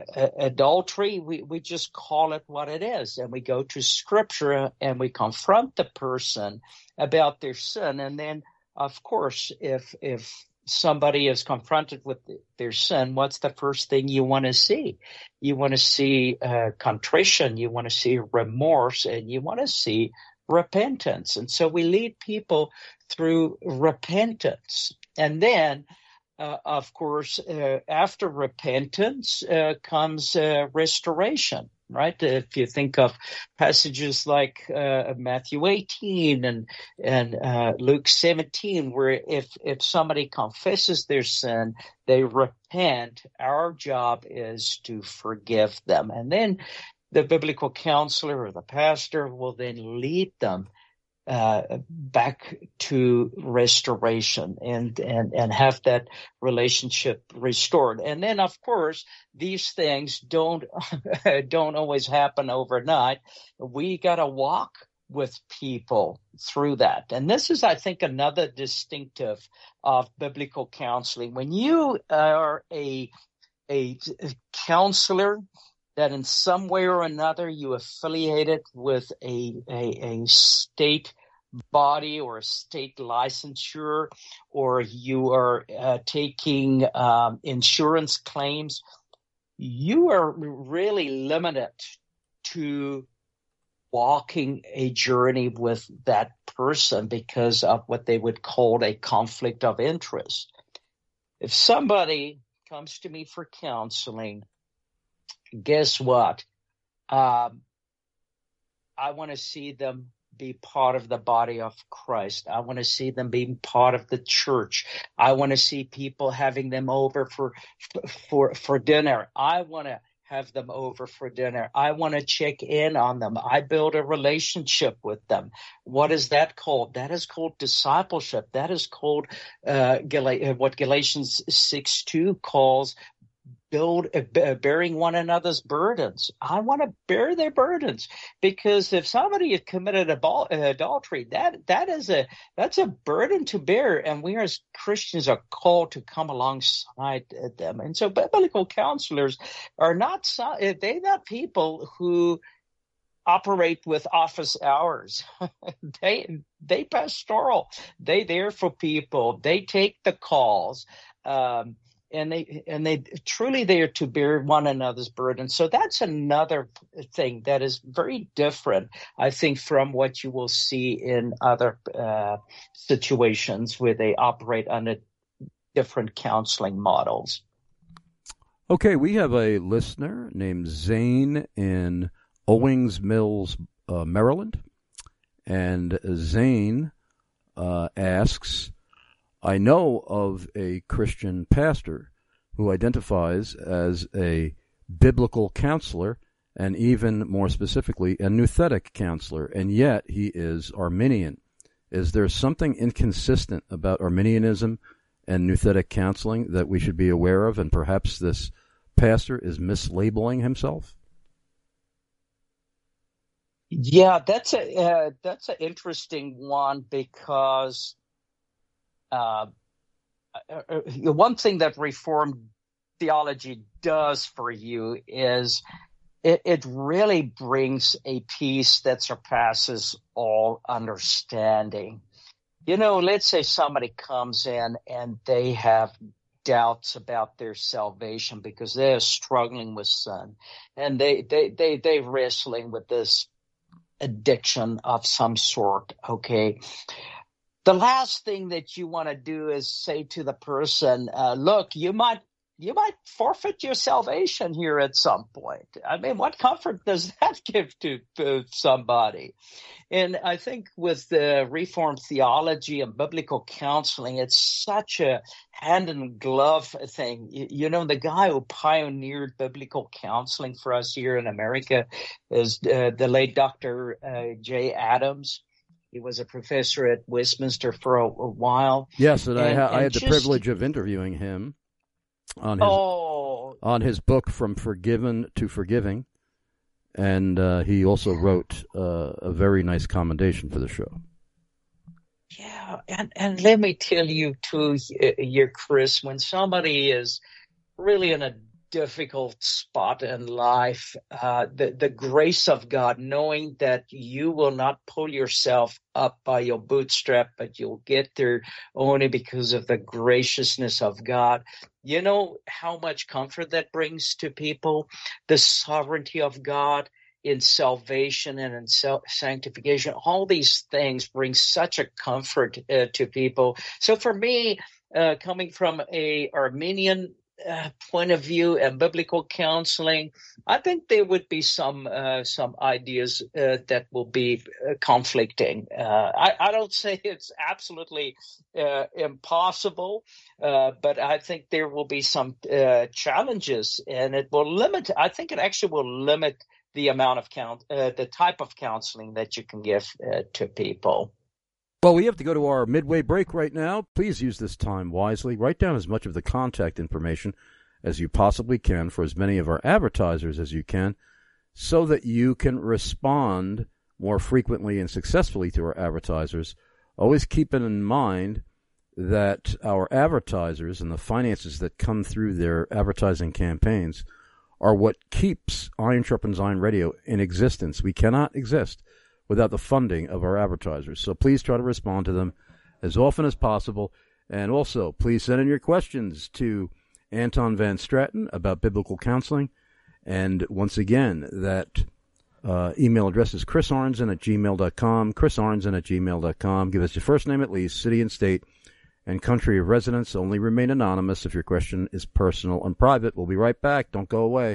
adultery, we, we just call it what it is. And we go to Scripture and we confront the person about their sin. And then, of course, if if somebody is confronted with their sin, what's the first thing you want to see? You want to see uh, contrition, you want to see remorse, and you want to see repentance. And so we lead people through repentance. And then, uh, of course, uh, after repentance uh, comes uh, restoration. Right? If you think of passages like uh, Matthew eighteen and and uh, Luke seventeen, where if if somebody confesses their sin, they repent, our job is to forgive them. And then the biblical counselor or the pastor will then lead them uh, back to restoration and, and, and have that relationship restored. And then, of course, these things don't, don't always happen overnight. We got to walk with people through that. And this is, I think, another distinctive of biblical counseling. When you are a, a counselor that in some way or another you affiliated with a, a, a state body or a state licensure, or you are uh, taking um, insurance claims, you are really limited to walking a journey with that person because of what they would call a conflict of interest. If somebody comes to me for counseling, guess what? Um, I want to see them be part of the body of Christ. I want to see them being part of the church. I want to see people having them over for for for dinner. I want to have them over for dinner. I want to check in on them. I build a relationship with them. What is that called? That is called discipleship. That is called uh, Gal- what Galatians six two calls build uh, bearing one another's burdens. I want to bear their burdens, because if somebody has committed abul- adultery, that that is a that's a burden to bear, and we as Christians are called to come alongside them. And so, biblical counselors are not they're not people who operate with office hours. they they pastoral. They there for people. They take the calls. Um, And they and they truly they are to bear one another's burden. So that's another thing that is very different, I think, from what you will see in other uh, situations where they operate under different counseling models. Okay, we have a listener named Zane in Owings Mills, uh, Maryland, and Zane uh, asks, I know of a Christian pastor who identifies as a biblical counselor and even more specifically a nouthetic counselor, and yet he is Arminian. Is there something inconsistent about Arminianism and nouthetic counseling that we should be aware of, and perhaps this pastor is mislabeling himself? Yeah, that's a uh, that's an interesting one, because Uh, uh, one thing that Reformed theology does for you is it, it really brings a peace that surpasses all understanding. You know, let's say somebody comes in and they have doubts about their salvation because they're struggling with sin, and they, they, they, they're wrestling with this addiction of some sort, okay? The last thing that you want to do is say to the person, uh, look, you might you might forfeit your salvation here at some point. I mean, what comfort does that give to, to somebody? And I think with the Reformed theology and biblical counseling, it's such a hand-in-glove thing. You, you know, the guy who pioneered biblical counseling for us here in America is uh, the late Doctor Uh, Jay Adams. He was a professor at Westminster for a, a while. Yes, and, and, I, ha- and I had just, the privilege of interviewing him on his oh, on his book From Forgiven to Forgiving, and uh, he also wrote uh, a very nice commendation for the show. Yeah, and, and let me tell you too, here, Chris, when somebody is really in a difficult spot in life, uh, the, the grace of God, knowing that you will not pull yourself up by your bootstrap, but you'll get there only because of the graciousness of God. You know how much comfort that brings to people? The sovereignty of God in salvation and in self sanctification. All these things bring such a comfort uh, to people. So for me, uh, coming from a Arminian Uh, point of view and biblical counseling, I think there would be some uh, some ideas uh, that will be uh, conflicting. Uh, I, I don't say it's absolutely uh, impossible, uh, but I think there will be some uh, challenges, and it will limit. I think it actually will limit the amount of count, uh, the type of counseling that you can give uh, to people. Well, we have to go to our midway break right now. Please use this time wisely. Write down as much of the contact information as you possibly can for as many of our advertisers as you can, so that you can respond more frequently and successfully to our advertisers. Always keeping in mind that our advertisers and the finances that come through their advertising campaigns are what keeps Iron Sharpens Iron Radio in existence. We cannot exist without the funding of our advertisers. So please try to respond to them as often as possible. And also, please send in your questions to Anton Van Straten about biblical counseling. And once again, that uh, email address is chris arnzen at gmail dot com, chris arnzen at gmail dot com. Give us your first name at least, city and state, and country of residence. Only remain anonymous if your question is personal and private. We'll be right back. Don't go away.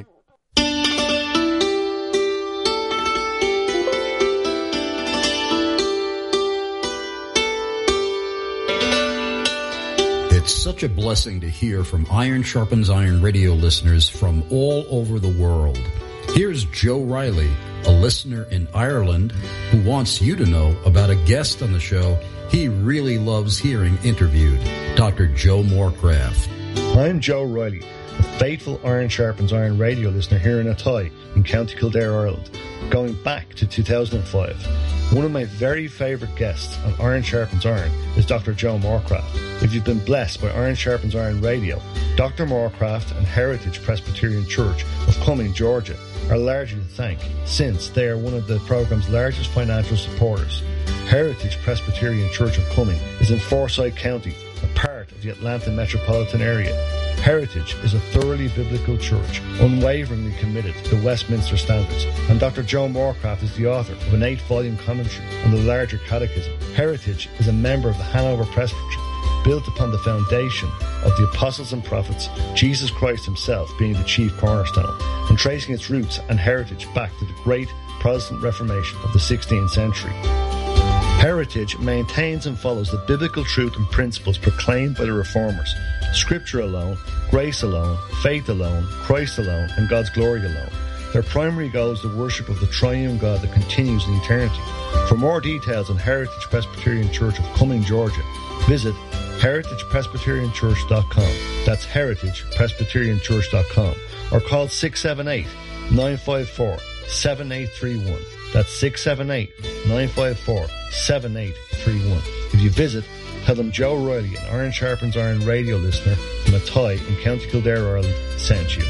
It's such a blessing to hear from Iron Sharpens Iron radio listeners from all over the world. Here's Joe Riley, a listener in Ireland, who wants you to know about a guest on the show he really loves hearing interviewed, Doctor Joe Morecraft. I'm Joe Riley. a faithful Iron Sharpens Iron radio listener here in Athy in County Kildare, Ireland, going back to two thousand five. One of my very favourite guests on Iron Sharpens Iron is Doctor Joe Moorcraft. If you've been blessed by Iron Sharpens Iron Radio, Doctor Moorcraft and Heritage Presbyterian Church of Cumming, Georgia, are largely to thank, since they are one of the programme's largest financial supporters. Heritage Presbyterian Church of Cumming is in Forsyth County, a part of the Atlanta metropolitan area. Heritage is a thoroughly biblical church, unwaveringly committed to the Westminster Standards, and Doctor Joe Moorcraft is the author of an eight-volume commentary on the larger catechism. Heritage is a member of the Hanover Presbytery, built upon the foundation of the apostles and prophets, Jesus Christ himself being the chief cornerstone, and tracing its roots and heritage back to the great Protestant Reformation of the sixteenth century. Heritage maintains and follows the biblical truth and principles proclaimed by the Reformers. Scripture alone, grace alone, faith alone, Christ alone, and God's glory alone. Their primary goal is the worship of the triune God that continues in eternity. For more details on Heritage Presbyterian Church of Cumming, Georgia, visit heritage presbyterian church dot com. That's heritage presbyterian church dot com. Or call six seven eight, nine five four, seven eight three one. That's six seven eight, nine five four, seven eight three one. If you visit, tell them Joe Riley, an Iron Sharpens Iron radio listener from Athy in County Kildare, Ireland, sent you.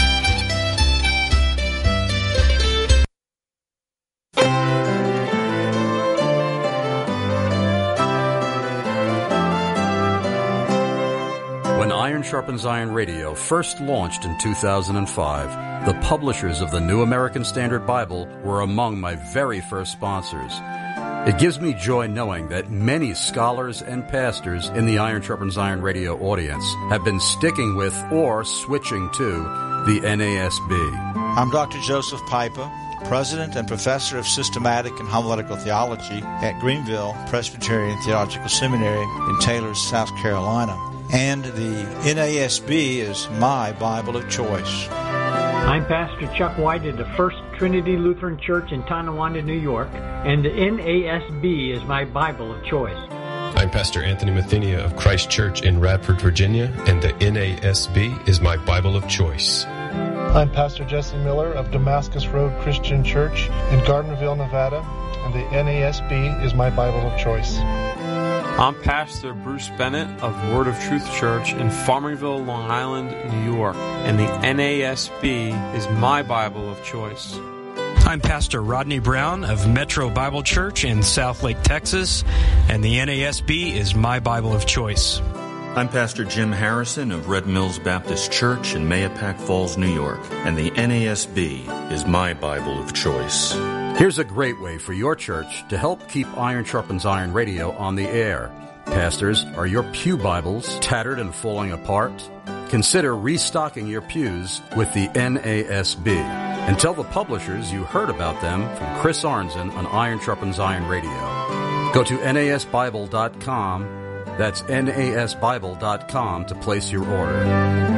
When Iron Sharpens Iron Radio first launched in two thousand five, the publishers of the New American Standard Bible were among my very first sponsors. It gives me joy knowing that many scholars and pastors in the Iron Sharpens Iron Radio audience have been sticking with or switching to the N A S B. I'm Doctor Joseph Piper, President and Professor of Systematic and Homiletical Theology at Greenville Presbyterian Theological Seminary in Taylor, South Carolina. And the N A S B is my Bible of choice. I'm Pastor Chuck White at the First Trinity Lutheran Church in Tonawanda, New York, and the N A S B is my Bible of choice. I'm Pastor Anthony Mathenia of Christ Church in Radford, Virginia, and the N A S B is my Bible of choice. I'm Pastor Jesse Miller of Damascus Road Christian Church in Gardnerville, Nevada, and the N A S B is my Bible of choice. I'm Pastor Bruce Bennett of Word of Truth Church in Farmingville, Long Island, New York, and the N A S B is my Bible of choice. I'm Pastor Rodney Brown of Metro Bible Church in Southlake, Texas, and the N A S B is my Bible of choice. I'm Pastor Jim Harrison of Red Mills Baptist Church in Mahopac Falls, New York, and the N A S B is my Bible of choice. Here's a great way for your church to help keep Iron Sharpens Iron Radio on the air. Pastors, are your pew Bibles tattered and falling apart? Consider restocking your pews with the N A S B. And tell the publishers you heard about them from Chris Arnzen on Iron Sharpens Iron Radio. Go to N A S Bible dot com. That's N A S Bible dot com to place your order.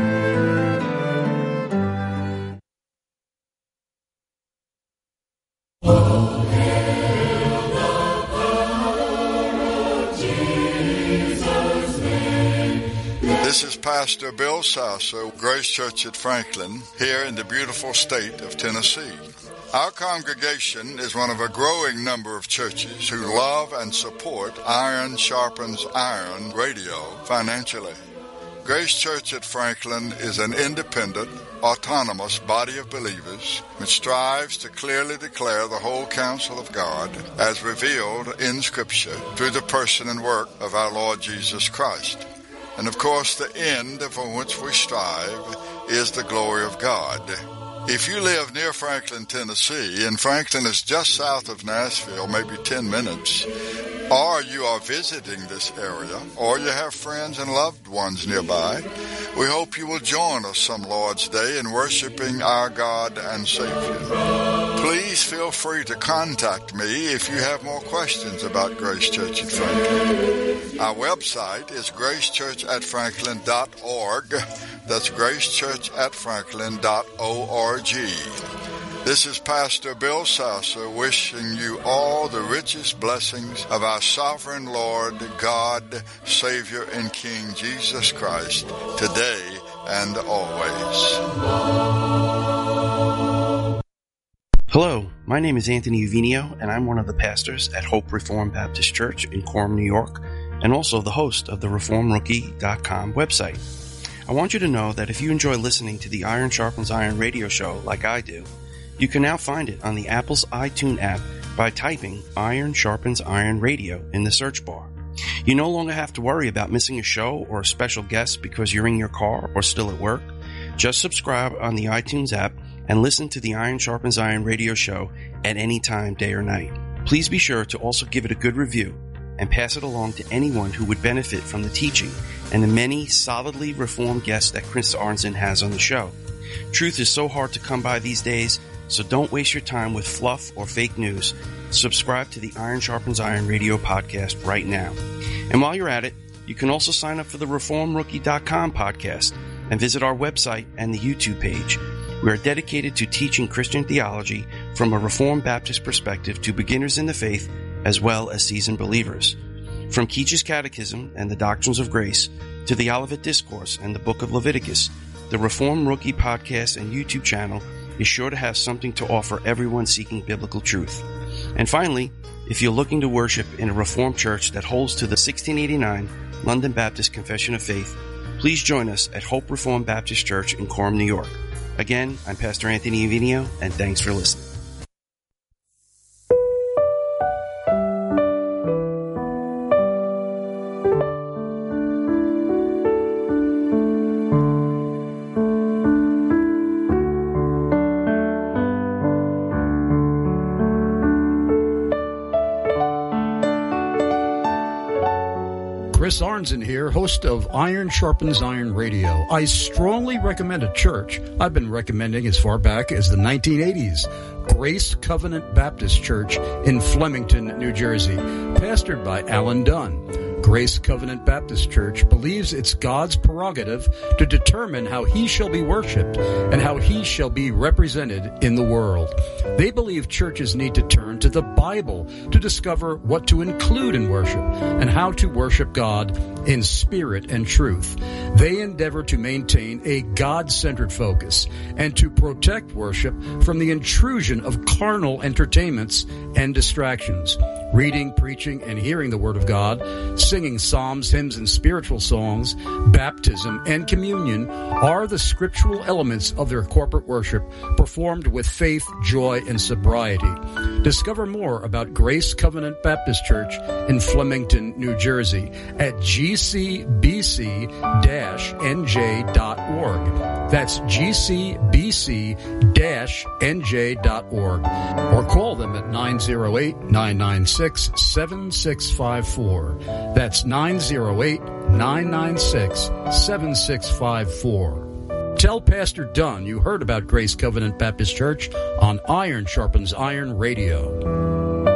This is Pastor Bill Sasser, Grace Church at Franklin, here in the beautiful state of Tennessee. Our congregation is one of a growing number of churches who love and support Iron Sharpens Iron Radio financially. Grace Church at Franklin is an independent, autonomous body of believers which strives to clearly declare the whole counsel of God as revealed in Scripture through the person and work of our Lord Jesus Christ. And of course, the end for which we strive is the glory of God. If you live near Franklin, Tennessee, and Franklin is just south of Nashville, maybe ten minutes, or you are visiting this area, or you have friends and loved ones nearby, we hope you will join us some Lord's Day in worshiping our God and Savior. Please feel free to contact me if you have more questions about Grace Church at Franklin. Our website is grace church at franklin dot org. That's grace church at franklin dot org. This is Pastor Bill Sasser wishing you all the richest blessings of our sovereign Lord, God, Savior, and King Jesus Christ today and always. Hello, my name is Anthony Uvinio, and I'm one of the pastors at Hope Reformed Baptist Church in Quorum, New York, and also the host of the reform rookie dot com website. I want you to know that if you enjoy listening to the Iron Sharpens Iron radio show like I do, you can now find it on the Apple's iTunes app by typing Iron Sharpens Iron Radio in the search bar. You no longer have to worry about missing a show or a special guest because you're in your car or still at work. Just subscribe on the iTunes app and listen to the Iron Sharpens Iron radio show at any time, day or night. Please be sure to also give it a good review and pass it along to anyone who would benefit from the teaching and the many solidly reformed guests that Chris Arnzen has on the show. Truth is so hard to come by these days, so don't waste your time with fluff or fake news. Subscribe to the Iron Sharpens Iron radio podcast right now. And while you're at it, you can also sign up for the reform rookie dot com podcast and visit our website and the YouTube page. We are dedicated to teaching Christian theology from a Reformed Baptist perspective to beginners in the faith as well as seasoned believers. From Keach's Catechism and the Doctrines of Grace to the Olivet Discourse and the Book of Leviticus, the Reform Rookie podcast and YouTube channel is sure to have something to offer everyone seeking biblical truth. And finally, if you're looking to worship in a Reformed church that holds to the sixteen eighty-nine London Baptist Confession of Faith, please join us at Hope Reformed Baptist Church in Quorum, New York. Again, I'm Pastor Anthony Uvinio, and thanks for listening. Chris Arnzen here, host of Iron Sharpens Iron Radio. I strongly recommend a church I've been recommending as far back as the nineteen eighties, Grace Covenant Baptist Church in Flemington, New Jersey, pastored by Alan Dunn. Grace Covenant Baptist Church believes it's God's prerogative to determine how he shall be worshiped and how he shall be represented in the world. They believe churches need to turn to the Bible to discover what to include in worship and how to worship God in spirit and truth. They endeavor to maintain a God-centered focus and to protect worship from the intrusion of carnal entertainments and distractions. Reading, preaching, and hearing the Word of God, singing psalms, hymns, and spiritual songs, baptism, and communion are the scriptural elements of their corporate worship performed with faith, joy, and sobriety. Discover more about Grace Covenant Baptist Church in Flemington, New Jersey at g c b c dash n j dot org. That's g c b c dash n j dot org. Or call them at nine oh eight, nine nine six, seven six five four. That's nine oh eight, nine nine six, seven six five four. Tell Pastor Dunn you heard about Grace Covenant Baptist Church on Iron Sharpens Iron Radio.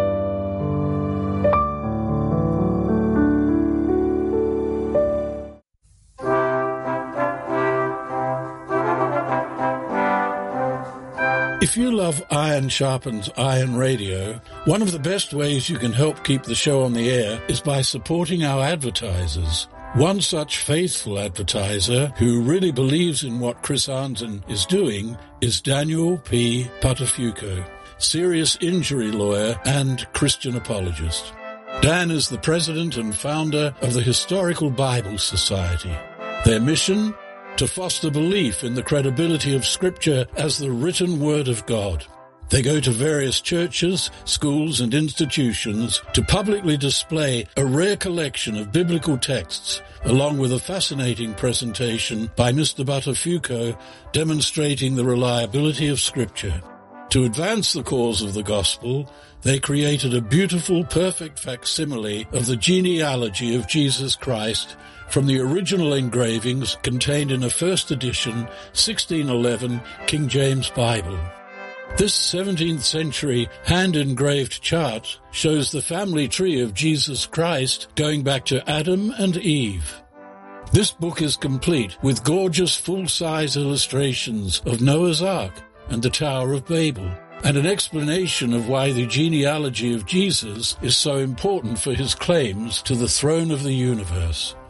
If you love Iron Sharpens Iron Radio, one of the best ways you can help keep the show on the air is by supporting our advertisers. One such faithful advertiser who really believes in what Chris Arnzen is doing is Daniel P. Patafuco, serious injury lawyer and Christian apologist. Dan is the president and founder of the Historical Bible Society. Their mission? To foster belief in the credibility of Scripture as the written Word of God. They go to various churches, schools, and institutions to publicly display a rare collection of biblical texts, along with a fascinating presentation by Mister Buttafuoco demonstrating the reliability of Scripture. To advance the cause of the gospel, they created a beautiful, perfect facsimile of the genealogy of Jesus Christ from the original engravings contained in a first edition sixteen eleven King James Bible. This seventeenth century hand-engraved chart shows the family tree of Jesus Christ going back to Adam and Eve. This book is complete with gorgeous full-size illustrations of Noah's Ark and the Tower of Babel, and an explanation of why the genealogy of Jesus is so important for his claims to the throne of the universe.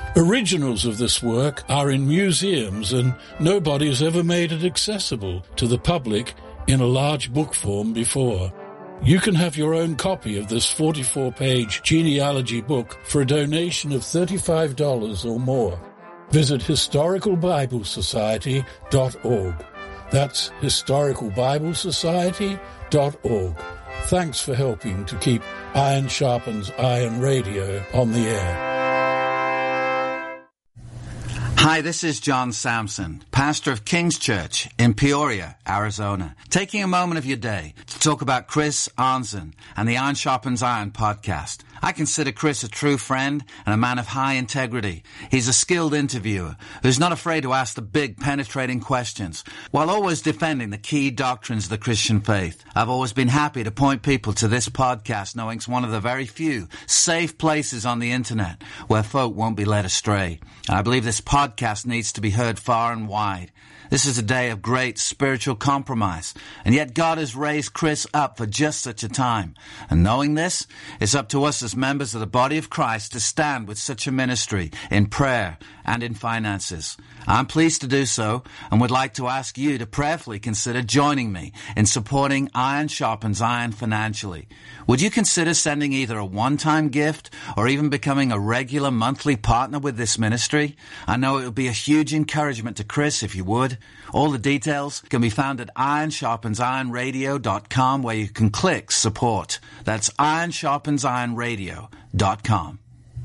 Originals of this work are in museums, and nobody has ever made it accessible to the public in a large book form before. You can have your own copy of this forty-four page genealogy book for a donation of thirty-five dollars or more. Visit historical bible society dot org. That's historical bible society dot org. Thanks for helping to keep Iron Sharpens Iron Radio on the air. Hi, this is John Sampson, pastor of King's Church in Peoria, Arizona, taking a moment of your day to talk about Chris Arnzen and the Iron Sharpens Iron podcast. I consider Chris a true friend and a man of high integrity. He's a skilled interviewer who's not afraid to ask the big, penetrating questions while always defending the key doctrines of the Christian faith. I've always been happy to point people to this podcast, knowing it's one of the very few safe places on the internet where folk won't be led astray. And I believe this podcast needs to be heard far and wide. This is a day of great spiritual compromise, and yet God has raised Chris up for just such a time. And knowing this, it's up to us as members of the body of Christ to stand with such a ministry in prayer and in finances. I'm pleased to do so and would like to ask you to prayerfully consider joining me in supporting Iron Sharpens Iron financially. Would you consider sending either a one-time gift or even becoming a regular monthly partner with this ministry? I know it would be a huge encouragement to Chris if you would. All the details can be found at iron sharpens iron radio dot com, where you can click support. That's iron sharpens iron radio dot com.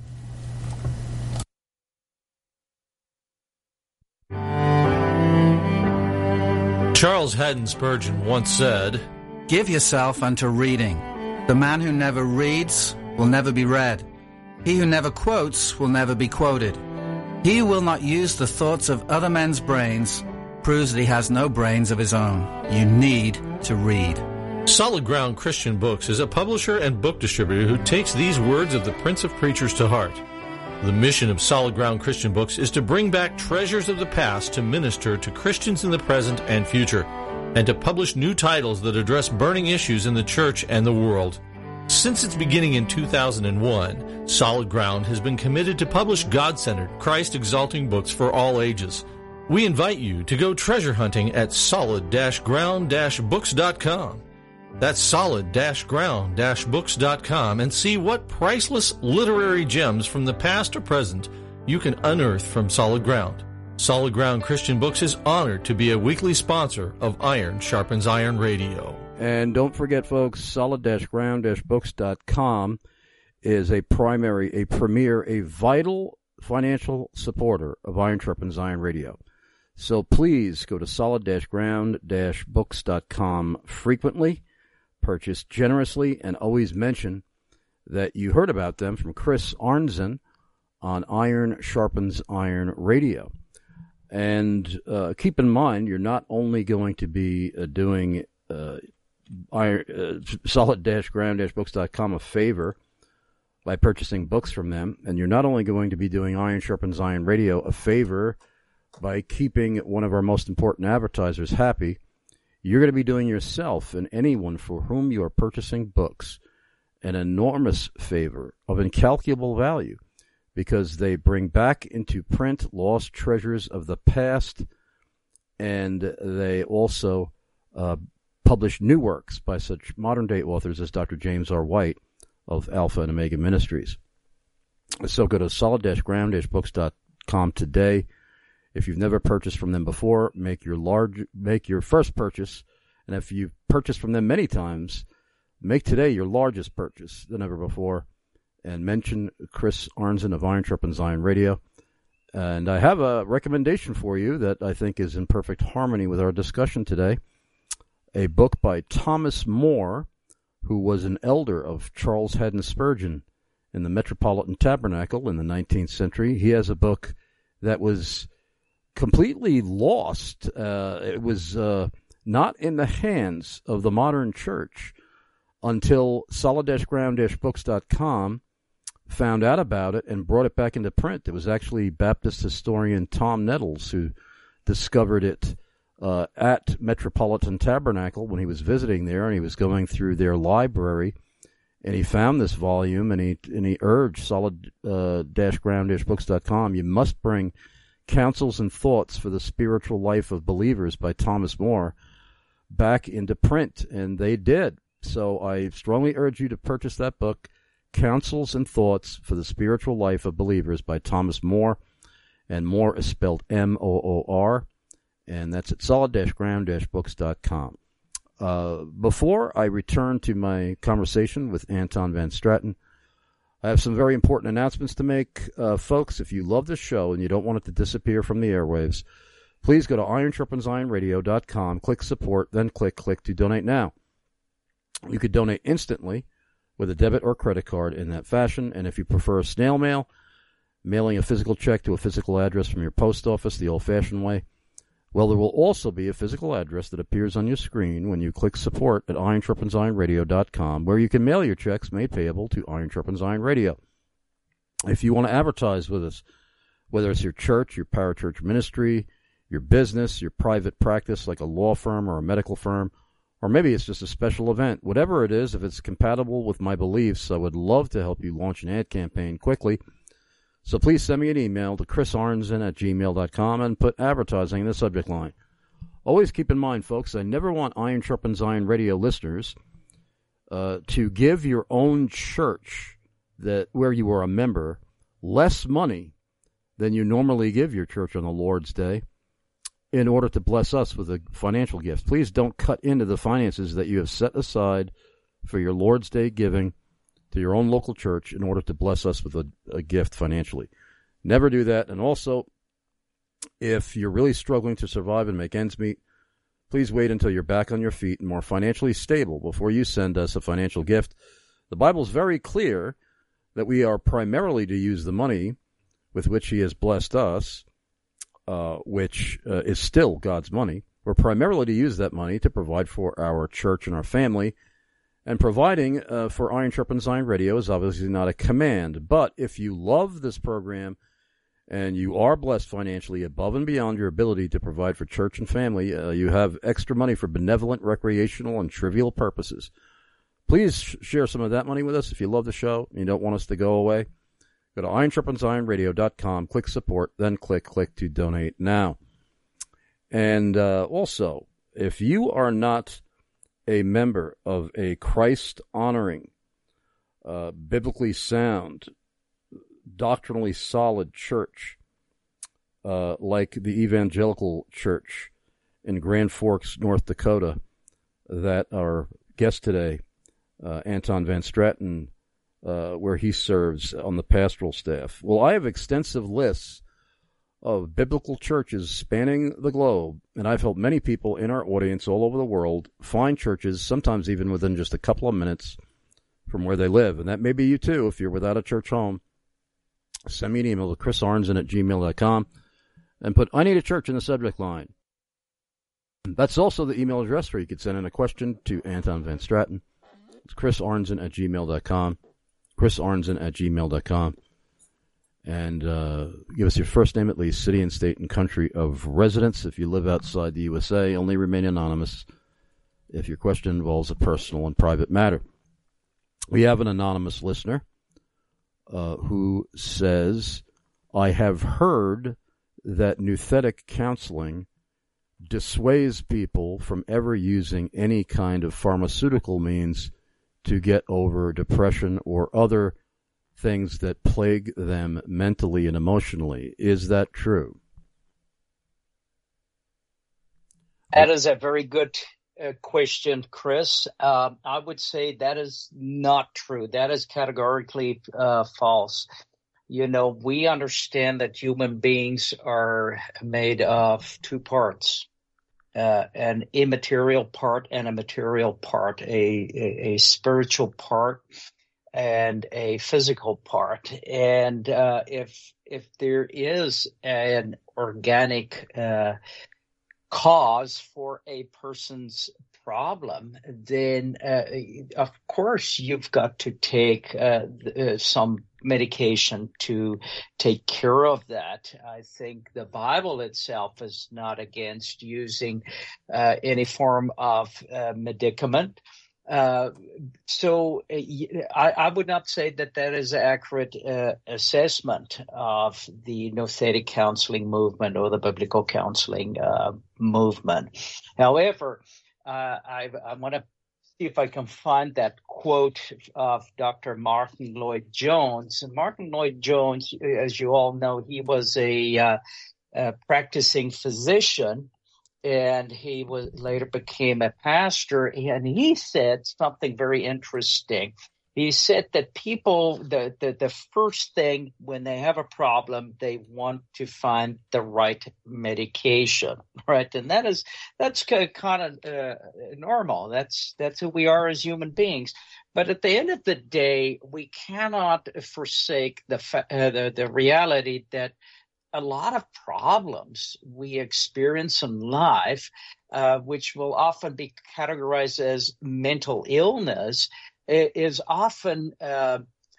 Charles Haddon Spurgeon once said, "Give yourself unto reading. The man who never reads will never be read. He who never quotes will never be quoted. He who will not use the thoughts of other men's brains proves that he has no brains of his own." You need to read. Solid Ground Christian Books is a publisher and book distributor who takes these words of the Prince of Preachers to heart. The mission of Solid Ground Christian Books is to bring back treasures of the past to minister to Christians in the present and future, and to publish new titles that address burning issues in the church and the world. Since its beginning in two thousand one, Solid Ground has been committed to publish God-centered, Christ-exalting books for all ages. We invite you to go treasure hunting at solid ground books dot com. That's solid ground books dot com, and see what priceless literary gems from the past or present you can unearth from Solid Ground. Solid Ground Christian Books is honored to be a weekly sponsor of Iron Sharpens Iron Radio. And don't forget, folks, solid ground books dot com is a primary, a premier, a vital financial supporter of Iron Sharpens Iron Radio. So please go to solid ground books dot com frequently, purchase generously, and always mention that you heard about them from Chris Arnzen on Iron Sharpens Iron Radio. And uh, keep in mind, you're not only going to be uh, doing uh, iron, uh, solid ground books dot com a favor by purchasing books from them, and you're not only going to be doing Iron Sharpens Iron Radio a favor by keeping one of our most important advertisers happy, you're going to be doing yourself and anyone for whom you are purchasing books an enormous favor of incalculable value, because they bring back into print lost treasures of the past, and they also uh, publish new works by such modern-day authors as Doctor James R. White of Alpha and Omega Ministries. So go to solid ground books dot com today. If you've never purchased from them before, make your large, make your first purchase, and if you've purchased from them many times, make today your largest purchase than ever before, and mention Chris Arnzen of Iron Sharpens Iron Radio. And I have a recommendation for you that I think is in perfect harmony with our discussion today. A book by Thomas More, who was an elder of Charles Haddon Spurgeon in the Metropolitan Tabernacle in the nineteenth century. He has a book that was completely lost. Uh, it was uh, not in the hands of the modern church until solid ground books dot com found out about it and brought it back into print. It was actually Baptist historian Tom Nettles who discovered it uh, at Metropolitan Tabernacle when he was visiting there, and he was going through their library, And he found this volume, and he and he urged solid ground books dot com, you must bring Counsels and Thoughts for the Spiritual Life of Believers by Thomas More back into print, and they did. So I strongly urge you to purchase that book, Counsels and Thoughts for the Spiritual Life of Believers by Thomas More, and More is spelled M O O R, and that's at solid ground books dot com. Uh, before I return to my conversation with Anton Van Straten, I have some very important announcements to make. Uh, folks, if you love this show and you don't want it to disappear from the airwaves, please go to iron sharpens iron radio dot com, click support, then click click to donate now. You could donate instantly with a debit or credit card in that fashion, and if you prefer snail mail, mailing a physical check to a physical address from your post office the old-fashioned way, well, there will also be a physical address that appears on your screen when you click support at iron sharpens iron radio dot com, where you can mail your checks made payable to Iron Sharpens Iron Radio. If you want to advertise with us, whether it's your church, your parachurch ministry, your business, your private practice like a law firm or a medical firm, or maybe it's just a special event, whatever it is, if it's compatible with my beliefs, I would love to help you launch an ad campaign quickly. So please send me an email to chris arnzen at gmail dot com and put advertising in the subject line. Always keep in mind, folks, I never want Iron Sharpens Iron Radio listeners uh, to give your own church that where you are a member less money than you normally give your church on the Lord's Day in order to bless us with a financial gift. Please don't cut into the finances that you have set aside for your Lord's Day giving to your own local church in order to bless us with a, a gift financially. Never do that. And also, if you're really struggling to survive and make ends meet, please wait until you're back on your feet and more financially stable before you send us a financial gift. The Bible is very clear that we are primarily to use the money with which he has blessed us, uh, which uh, is still God's money. We're primarily to use that money to provide for our church and our family. And providing uh, for Iron Sharpens Iron Radio is obviously not a command. But if you love this program and you are blessed financially above and beyond your ability to provide for church and family, uh, you have extra money for benevolent, recreational, and trivial purposes, please sh- share some of that money with us. If you love the show and you don't want us to go away, go to iron sharpens iron radio dot com, click support, then click click to donate now. And uh, also, if you are not a member of a Christ-honoring, uh, biblically sound, doctrinally solid church, uh, like the Evangelical Church in Grand Forks, North Dakota, that our guest today, uh, Anton Van Straten, uh, where he serves on the pastoral staff. Well, I have extensive lists of biblical churches spanning the globe, and I've helped many people in our audience all over the world find churches, sometimes even within just a couple of minutes from where they live. And that may be you too if you're without a church home. Send me an email to chris arnzen at gmail dot com and put I need a church in the subject line. That's also the email address where you could send in a question to Anton Van Straten. It's chris arnzen at gmail dot com. chris arnzen at gmail dot com. And uh, give us your first name at least, city and state and country of residence. If you live outside the U S A, only remain anonymous if your question involves a personal and private matter. We have an anonymous listener uh, who says, I have heard that nouthetic counseling dissuades people from ever using any kind of pharmaceutical means to get over depression or other things that plague them mentally and emotionally. Is that true? That is a very good uh, question, Chris. Uh, I would say that is not true. That is categorically uh, false. You know, we understand that human beings are made of two parts, uh, an immaterial part and a material part, a, a, a spiritual part and a physical part. And uh, if if there is an organic uh, cause for a person's problem, then uh, of course you've got to take uh, uh, some medication to take care of that. I think the Bible itself is not against using uh, any form of uh, medicament. Uh, so uh, I, I would not say that that is an accurate uh, assessment of the nouthetic counseling movement or the biblical counseling uh, movement. However, uh, I, I want to see if I can find that quote of Doctor Martin Lloyd-Jones. And Martin Lloyd-Jones, as you all know, he was a, uh, a practicing physician, and he was later became a pastor, and he said something very interesting. He said that people, the, the, the first thing when they have a problem, they want to find the right medication, right? And that is, that's kind of uh, normal. That's, that's who we are as human beings. But at the end of the day, we cannot forsake the, uh, the, the reality that a lot of problems we experience in life, uh, which will often be categorized as mental illness, is often uh,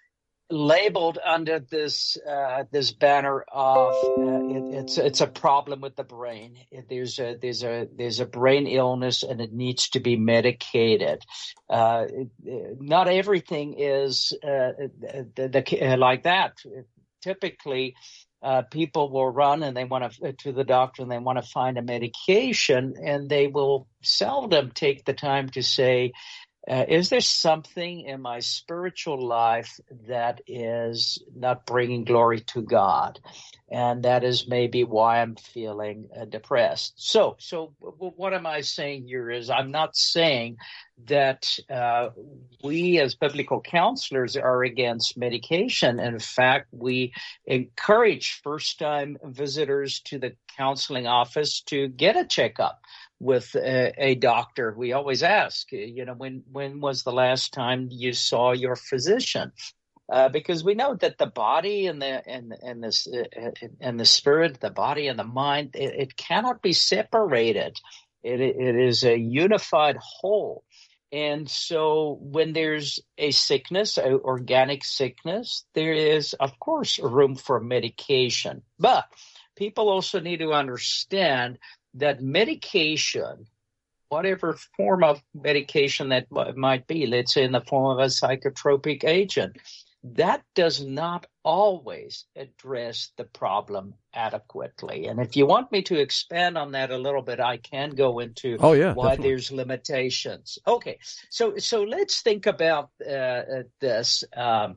labeled under this uh, this banner of uh, it, it's it's a problem with the brain. There's a there's a there's a brain illness and it needs to be medicated. Uh, not everything is uh, the, the, uh, like that. Typically, Uh, people will run and they want to to the doctor and they want to find a medication, and they will seldom take the time to say, uh, is there something in my spiritual life that is not bringing glory to God? And that is maybe why I'm feeling uh, depressed. So, so w- what am I saying here is I'm not saying that uh, we as biblical counselors are against medication. In fact, we encourage first-time visitors to the counseling office to get a checkup with a, a doctor. We always ask, you know, when when was the last time you saw your physician? Uh, because we know that the body and the and and this uh, and the spirit, the body and the mind, it, it cannot be separated. It it is a unified whole. And so when there's a sickness, an organic sickness, there is, of course, room for medication. But people also need to understand that medication, whatever form of medication that might be, let's say in the form of a psychotropic agent, that does not always address the problem adequately. And if you want me to expand on that a little bit, I can go into oh, yeah, why definitely. There's limitations. Okay, so so let's think about uh, this. Um,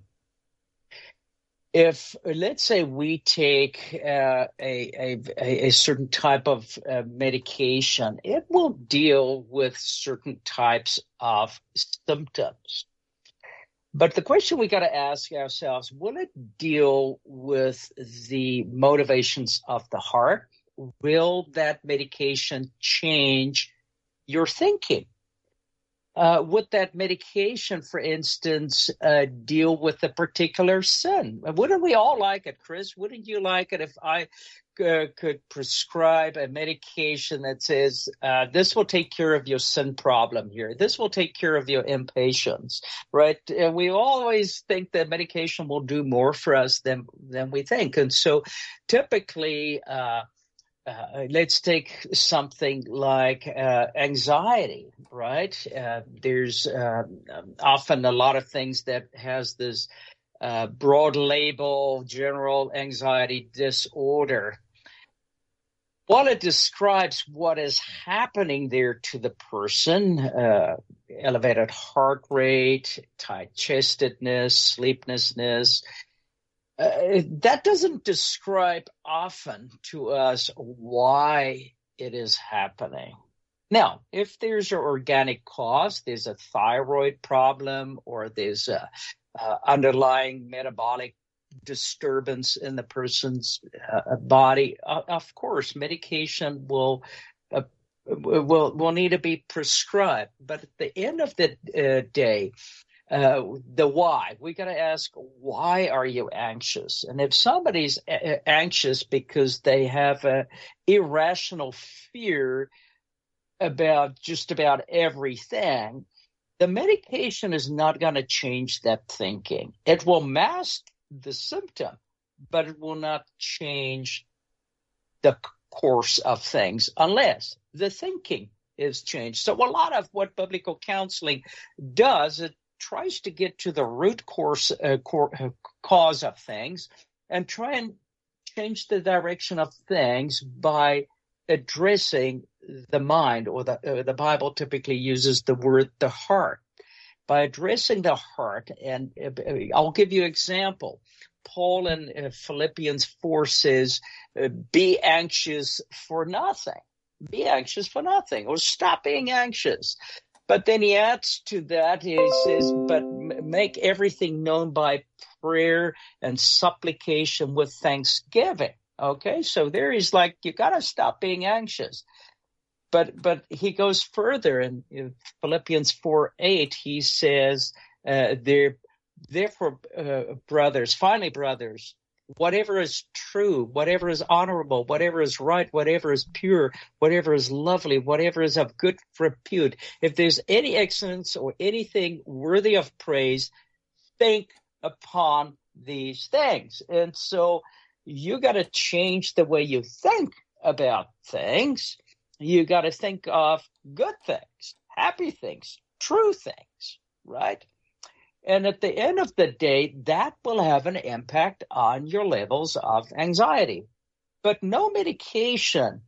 if, let's say, we take uh, a, a, a certain type of uh, medication, it will deal with certain types of symptoms. But the question we got to ask ourselves, will it deal with the motivations of the heart? Will that medication change your thinking? Uh, would that medication, for instance, uh, deal with a particular sin? Wouldn't we all like it, Chris? Wouldn't you like it if I uh, could prescribe a medication that says, uh, this will take care of your sin problem here. This will take care of your impatience, right? And we always think that medication will do more for us than, than we think. And so typically, uh, Uh, let's take something like uh, anxiety, right? Uh, there's uh, often a lot of things that has this uh, broad label, general anxiety disorder. While it describes what is happening there to the person, uh, elevated heart rate, tight-chestedness, sleeplessness, Uh, that doesn't describe often to us why it is happening. Now, if there's an organic cause, there's a thyroid problem, or there's a uh, underlying metabolic disturbance in the person's uh, body, uh, of course, medication will uh, will will need to be prescribed. But at the end of the uh, day, Uh, the why. We got to ask, why are you anxious? And if somebody's a- anxious because they have a irrational fear about just about everything, the medication is not going to change that thinking. It will mask the symptom, but it will not change the course of things unless the thinking is changed. So a lot of what biblical counseling does, it tries to get to the root course, uh, cor- uh, cause of things and try and change the direction of things by addressing the mind, or the, uh, the Bible typically uses the word the heart. By addressing the heart, and uh, I'll give you an example. Paul in uh, Philippians four says, uh, be anxious for nothing. Be anxious for nothing, or stop being anxious. But then he adds to that, he says, but make everything known by prayer and supplication with thanksgiving. Okay, so there he's like, you got to stop being anxious. But but he goes further in, in Philippians four eight, he says, uh, there, therefore, uh, brothers, finally, brothers, whatever is true, whatever is honorable, whatever is right, whatever is pure, whatever is lovely, whatever is of good repute, if there's any excellence or anything worthy of praise, think upon these things. And so you got to change the way you think about things. You got to think of good things, happy things, true things, right? And at the end of the day, that will have an impact on your levels of anxiety. But no medication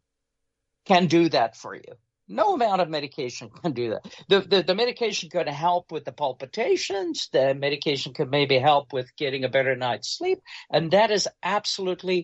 can do that for you. No amount of medication can do that. The, the, the medication could help with the palpitations. The medication could maybe help with getting a better night's sleep. And that is absolutely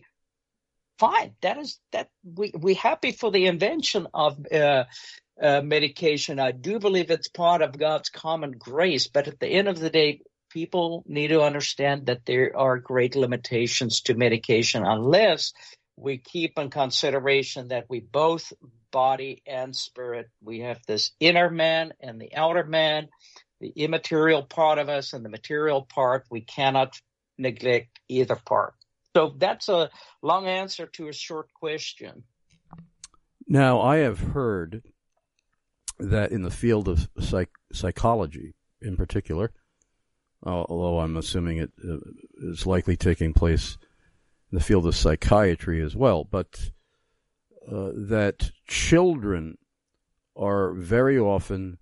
fine. That is that we we happy for the invention of uh, uh, medication. I do believe it's part of God's common grace. But at the end of the day, people need to understand that there are great limitations to medication unless we keep in consideration that we both, body and spirit, we have this inner man and the outer man, the immaterial part of us and the material part. We cannot neglect either part. So that's a long answer to a short question. Now, I have heard that in the field of psych- psychology in particular, although I'm assuming it uh, is likely taking place in the field of psychiatry as well, but uh, that children are very often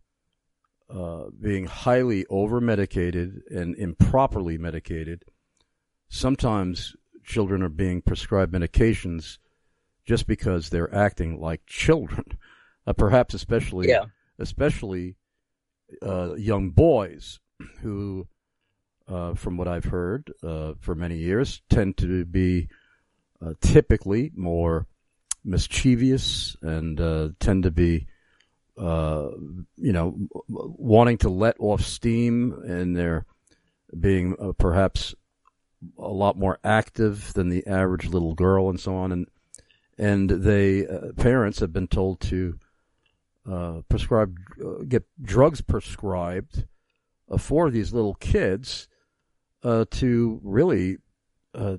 uh, being highly over-medicated and improperly medicated. Sometimes children are being prescribed medications just because they're acting like children, uh, perhaps especially yeah. especially uh, young boys who, uh, from what I've heard uh, for many years, tend to be uh, typically more mischievous and uh, tend to be, uh, you know, wanting to let off steam, and they're being uh, perhaps a lot more active than the average little girl and so on. And and they, uh, parents have been told to uh, prescribe, uh, get drugs prescribed uh, for these little kids uh, to really uh,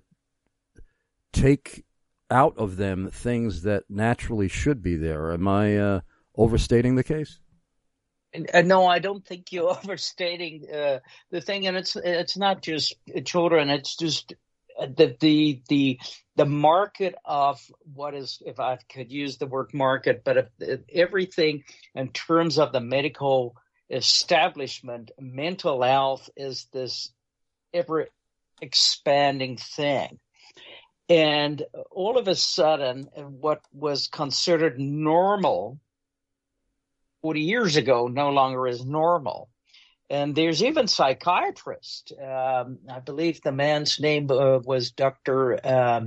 take out of them things that naturally should be there. Am I uh, overstating the case? Uh, no, I don't think you're overstating uh, the thing, and it's it's not just children. It's just the the the the market of what is, if I could use the word market, but if, if everything in terms of the medical establishment, mental health is this ever expanding thing. And all of a sudden, what was considered normal forty years ago no longer is normal. And there's even psychiatrists. Um, I believe the man's name uh, was Doctor Um,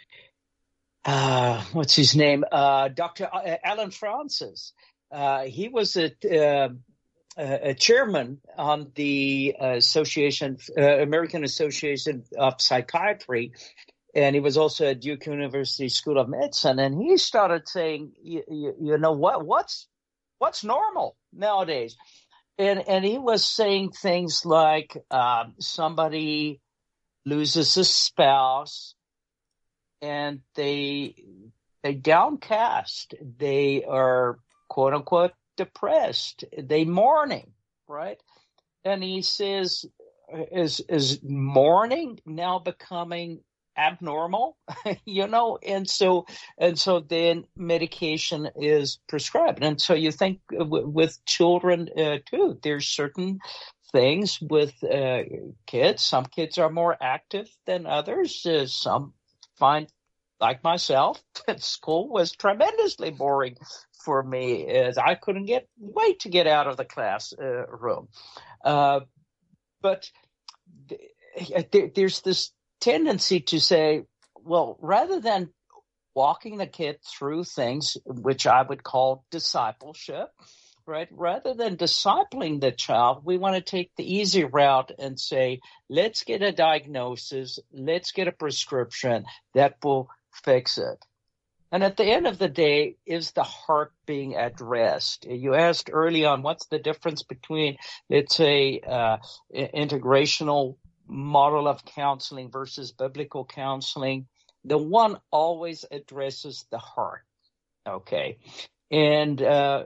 uh, what's his name? Uh, Doctor Alan Francis. Uh, he was a, uh, a chairman on the Association, uh, American Association of Psychiatry. And he was also at Duke University School of Medicine. And he started saying, you, you, you know, what, what's, what's normal nowadays? And, and he was saying things like, um, somebody loses a spouse and they, they downcast. They are quote unquote depressed. They mourning, right? And he says, is, is mourning now becoming abnormal, you know, and so and so then medication is prescribed. And so you think w- with children uh, too, there's certain things with uh, kids. Some kids are more active than others. Uh, some find, like myself, that school was tremendously boring for me, as I couldn't get wait to get out of the class uh, room. Uh, but th- th- there's this tendency to say, well, rather than walking the kid through things, which I would call discipleship, right? Rather than discipling the child, we want to take the easy route and say, let's get a diagnosis, let's get a prescription that will fix it. And at the end of the day, is the heart being addressed? You asked early on, what's the difference between, let's say, uh, integrational model of counseling versus biblical counseling? The one always addresses the heart. Okay. And, uh,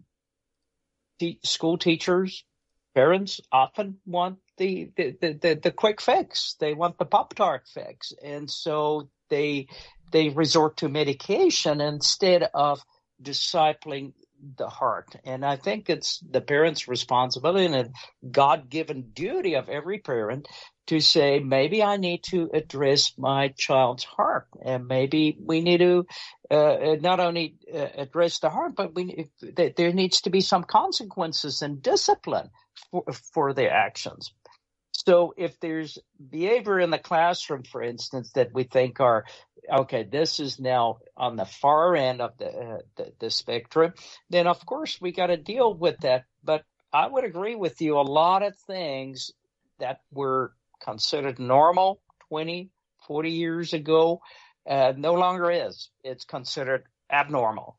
te- school teachers, parents often want the, the, the, the, the quick fix. They want the Pop-Tart fix. And so they, they resort to medication instead of discipling the heart. And I think it's the parent's responsibility and a God-given duty of every parent to say, maybe I need to address my child's heart, and maybe we need to uh, not only uh, address the heart, but we that there needs to be some consequences and discipline for, for their actions. So if there's behavior in the classroom, for instance, that we think are, okay, this is now on the far end of the uh, the, the spectrum, then of course we got to deal with that. But I would agree with you, a lot of things that were considered normal twenty, forty years ago, uh, no longer is. It's considered abnormal.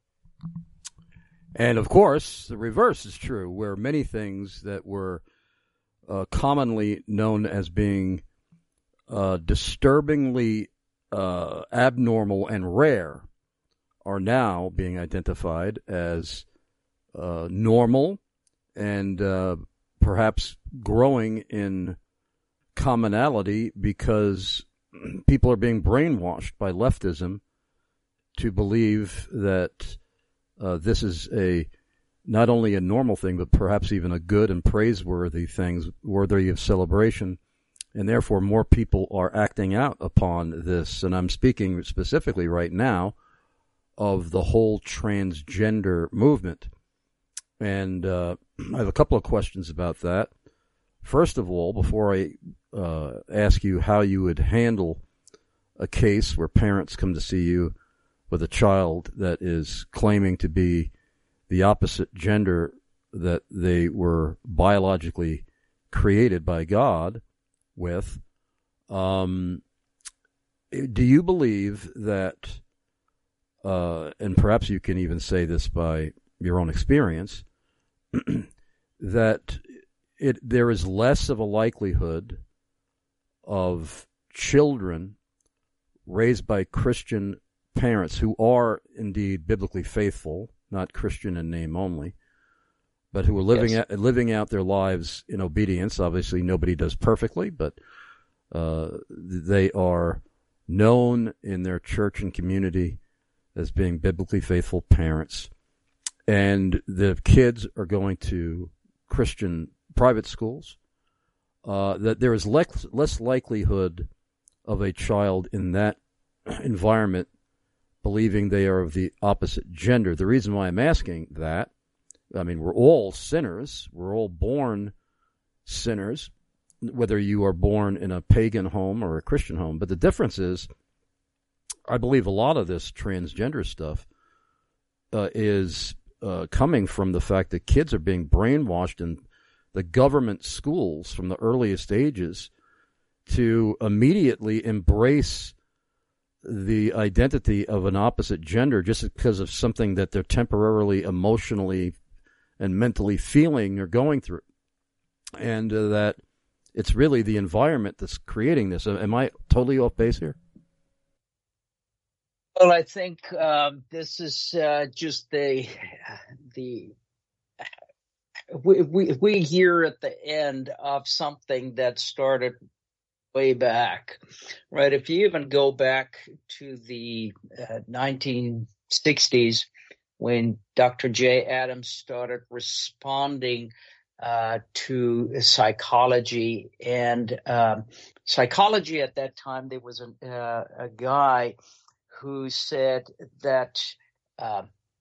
And of course, the reverse is true, where many things that were uh, commonly known as being uh, disturbingly uh, abnormal and rare are now being identified as uh, normal and uh, perhaps growing in commonality because people are being brainwashed by leftism to believe that uh, this is a not only a normal thing, but perhaps even a good and praiseworthy thing, worthy of celebration, and therefore more people are acting out upon this. And I'm speaking specifically right now of the whole transgender movement. And uh, I have a couple of questions about that. First of all, before I uh, ask you how you would handle a case where parents come to see you with a child that is claiming to be the opposite gender that they were biologically created by God with, um, do you believe that, uh, and perhaps you can even say this by your own experience, that it there is less of a likelihood of children raised by Christian parents who are indeed biblically faithful, not Christian in name only, but who are living Yes. out, living out their lives in obedience. Obviously, nobody does perfectly, but uh, they are known in their church and community as being biblically faithful parents. And the kids are going to Christian private schools, uh, that there is less, less likelihood of a child in that environment believing they are of the opposite gender. The reason why I'm asking that, I mean, we're all sinners. We're all born sinners, whether you are born in a pagan home or a Christian home. But the difference is, I believe a lot of this transgender stuff uh, is uh, coming from the fact that kids are being brainwashed in the government schools from the earliest ages to immediately embrace the identity of an opposite gender just because of something that they're temporarily, emotionally, and mentally feeling or going through. And uh, that it's really the environment that's creating this. Am I totally off base here? Well, I think um, this is uh, just the the we, we we hear at the end of something that started way back, right? If you even go back to the uh, nineteen sixties, when Doctor J. Adams started responding uh, to psychology, and um, psychology at that time, there was a, uh, a guy who said that uh,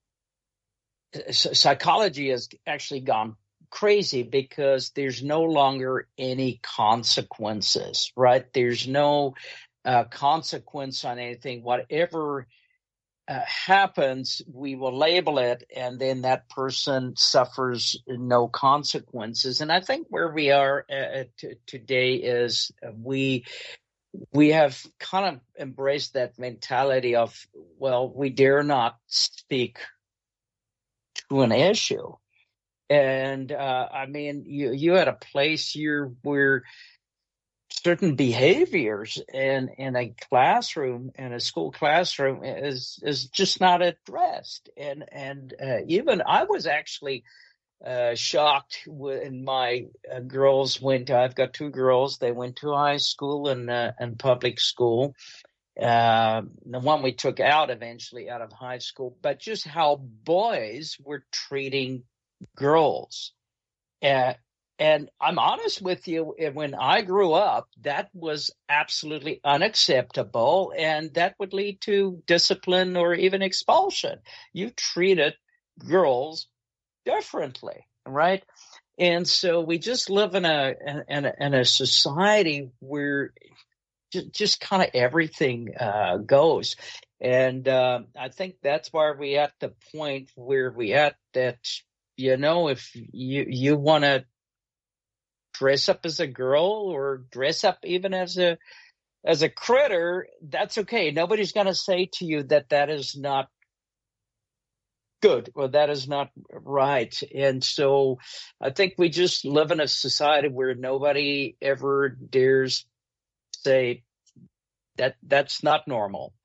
psychology has actually gone crazy because there's no longer any consequences, right? There's no uh, consequence on anything. Whatever uh, happens, we will label it, and then that person suffers no consequences. And I think where we are uh, t- today is we we have kind of embraced that mentality of, well, we dare not speak to an issue. And, uh, I mean, you, you had a place here where certain behaviors in, in a classroom, in a school classroom is, is just not addressed. And, and, uh, even I was actually, uh, shocked when my uh, girls went, I've got two girls, they went to high school and, uh, and public school. Uh, the one we took out eventually out of high school, but just how boys were treating girls. Uh, and I'm honest with you, when I grew up, that was absolutely unacceptable, and that would lead to discipline or even expulsion. You treated girls differently, right? And so we just live in a in a, in a society where just, just kind of everything uh, goes. And uh, I think that's why we're at the point where we at that, you know, if you, you want to dress up as a girl or dress up even as a as a critter, that's okay. Nobody's going to say to you that that is not good or that is not right. And so I think we just live in a society where nobody ever dares say that that's not normal.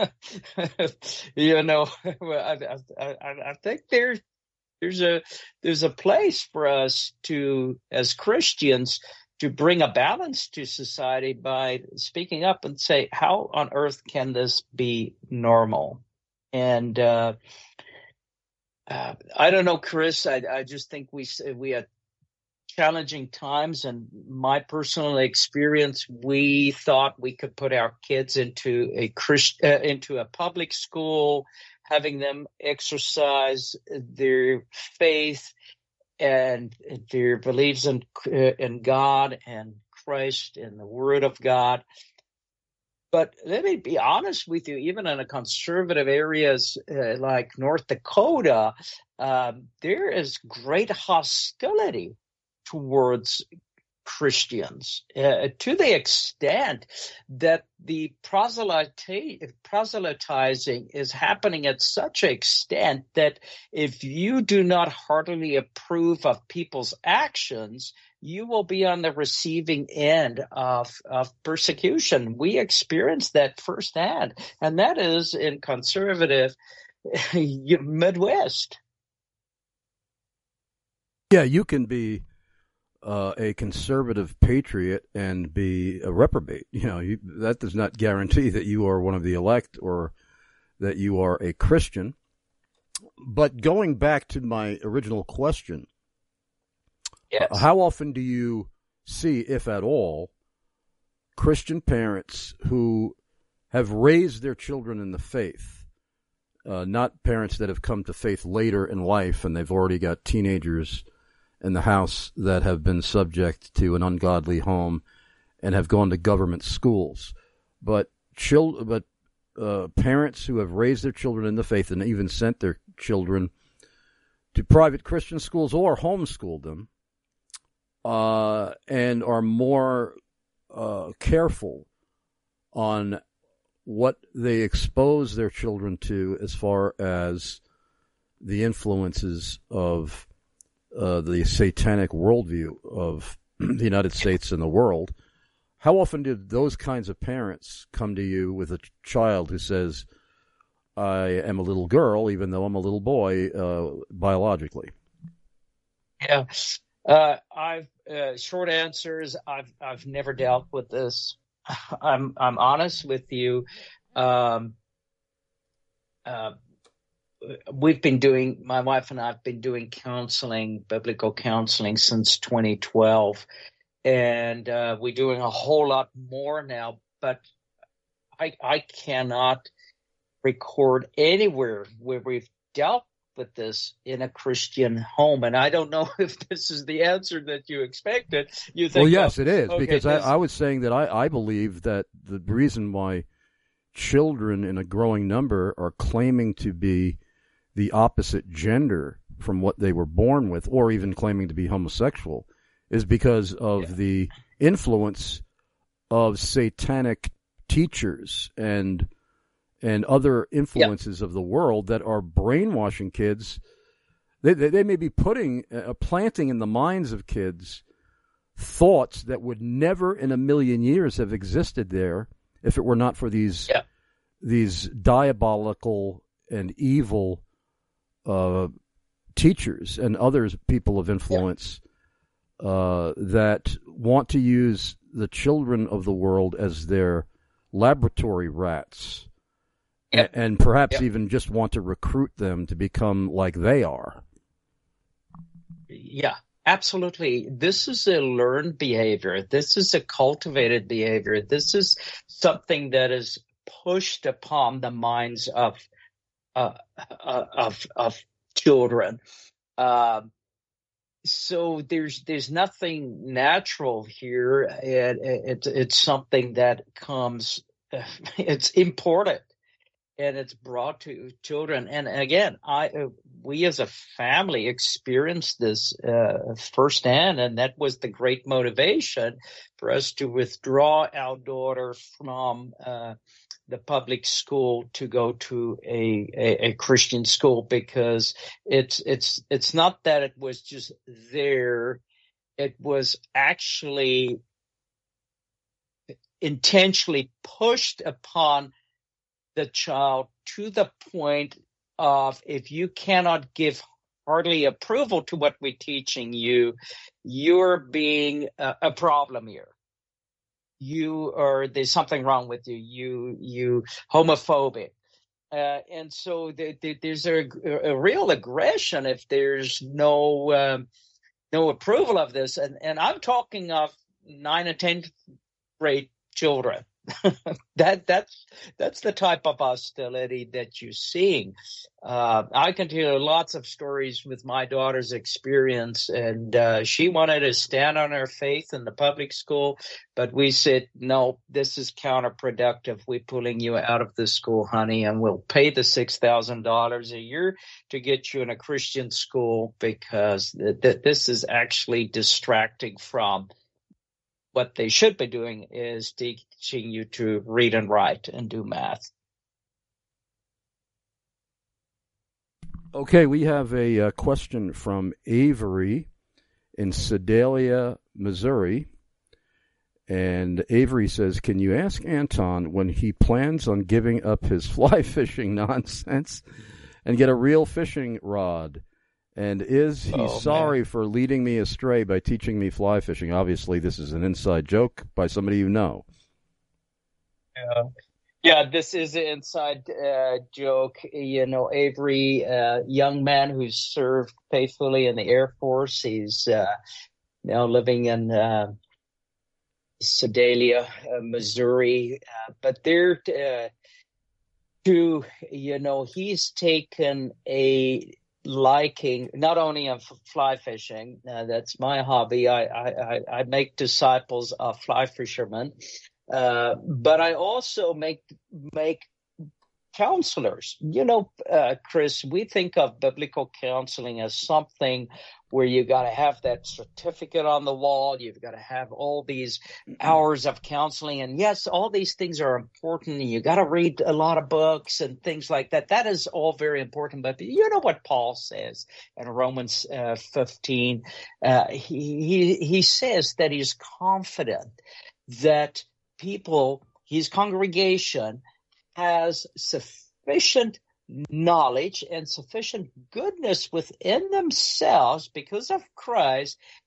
You know, I, I, I think there's there's a there's a place for us to, as Christians, to bring a balance to society by speaking up and say, how on earth can this be normal? And uh, uh, I don't know, Chris. I, I just think we we had challenging times, and my personal experience, we thought we could put our kids into a Christ, uh, into a public school, having them exercise their faith and their beliefs in uh, in God and Christ and the Word of God. But let me be honest with you, even in the conservative areas uh, like North Dakota, um, there is great hostility towards Christians, uh, to the extent that the proselyte, proselytizing is happening at such an extent that if you do not heartily approve of people's actions, you will be on the receiving end of, of persecution. We experienced that firsthand, and that is in conservative Midwest. Yeah, you can be Uh, a conservative patriot and be a reprobate. You know, you, that does not guarantee that you are one of the elect or that you are a Christian. But going back to my original question, yes. uh, how often do you see, if at all, Christian parents who have raised their children in the faith, uh, not parents that have come to faith later in life and they've already got teenagers in the house that have been subject to an ungodly home and have gone to government schools, but chil- but uh, parents who have raised their children in the faith and even sent their children to private Christian schools or homeschooled them, uh, and are more uh, careful on what they expose their children to as far as the influences of Uh, the satanic worldview of the United States and the world. How often do those kinds of parents come to you with a child who says, I am a little girl, even though I'm a little boy, uh, biologically? Yeah. Uh, I've, uh, short answer is I've, I've never dealt with this I'm I'm honest with you. Um, uh, we've been doing, my wife and I have been doing counseling, biblical counseling, since twenty twelve, and uh, we're doing a whole lot more now. But I I cannot record anywhere where we've dealt with this in a Christian home, and I don't know if this is the answer that you expected. You think, well, yes, well, it is, okay, because this... I, I was saying that I, I believe that the reason why children in a growing number are claiming to be the opposite gender from what they were born with, or even claiming to be homosexual, is because of yeah. the influence of satanic teachers and and other influences yep. of the world that are brainwashing kids. They, they, they may be putting, uh, planting in the minds of kids thoughts that would never in a million years have existed there if it were not for these yep. these diabolical and evil uh, teachers and other people of influence yep. uh, that want to use the children of the world as their laboratory rats. Yep. And perhaps yep. even just want to recruit them to become like they are. Yeah, absolutely. This is a learned behavior. This is a cultivated behavior. This is something that is pushed upon the minds of uh, uh, of of children. Uh, so there's there's nothing natural here. It, it, it's it's something that comes. It's imported. And it's brought to children. And again, I uh, we as a family experienced this uh, firsthand, and that was the great motivation for us to withdraw our daughter from uh, the public school to go to a, a, a Christian school, because it's it's it's not that it was just there; it was actually intentionally pushed upon the child to the point of, if you cannot give hearty approval to what we're teaching you, you're being a, a problem here. You are, there's something wrong with you. You, you homophobic. Uh, and so the, the, there's a, a real aggression if there's no, um, no approval of this. And, and I'm talking of nine and tenth grade children. that that's that's the type of hostility that you're seeing. Uh, I can tell you lots of stories with my daughter's experience, and uh, she wanted to stand on her faith in the public school, but we said, no, this is counterproductive. We're pulling you out of the school, honey, and we'll pay the six thousand dollars a year to get you in a Christian school, because th- th- this is actually distracting from what they should be doing, is teaching you to read and write and do math. Okay, we have a uh, question from Avery in Sedalia, Missouri. And Avery says, can you ask Anton when he plans on giving up his fly fishing nonsense and get a real fishing rod? And is he oh, sorry man. for leading me astray by teaching me fly fishing? Obviously, this is an inside joke by somebody you know. Yeah, yeah this is an inside uh, joke. You know, Avery, uh, young man who served faithfully in the Air Force. He's uh, now living in uh, Sedalia, uh, Missouri. Uh, but they're uh, to, you know, he's taken a liking not only of fly fishing, uh, that's my hobby. I, I, I make disciples of fly fishermen, uh, but I also make make counselors. You know, uh, Chris, we think of biblical counseling as something where you got to have that certificate on the wall. You've got to have all these hours of counseling. And yes, all these things are important. And you got to read a lot of books and things like that. That is all very important. But you know what Paul says in Romans uh, fifteen? Uh, he, he, he says that he's confident that people, his congregation, has sufficient knowledge and sufficient goodness within themselves because of Christ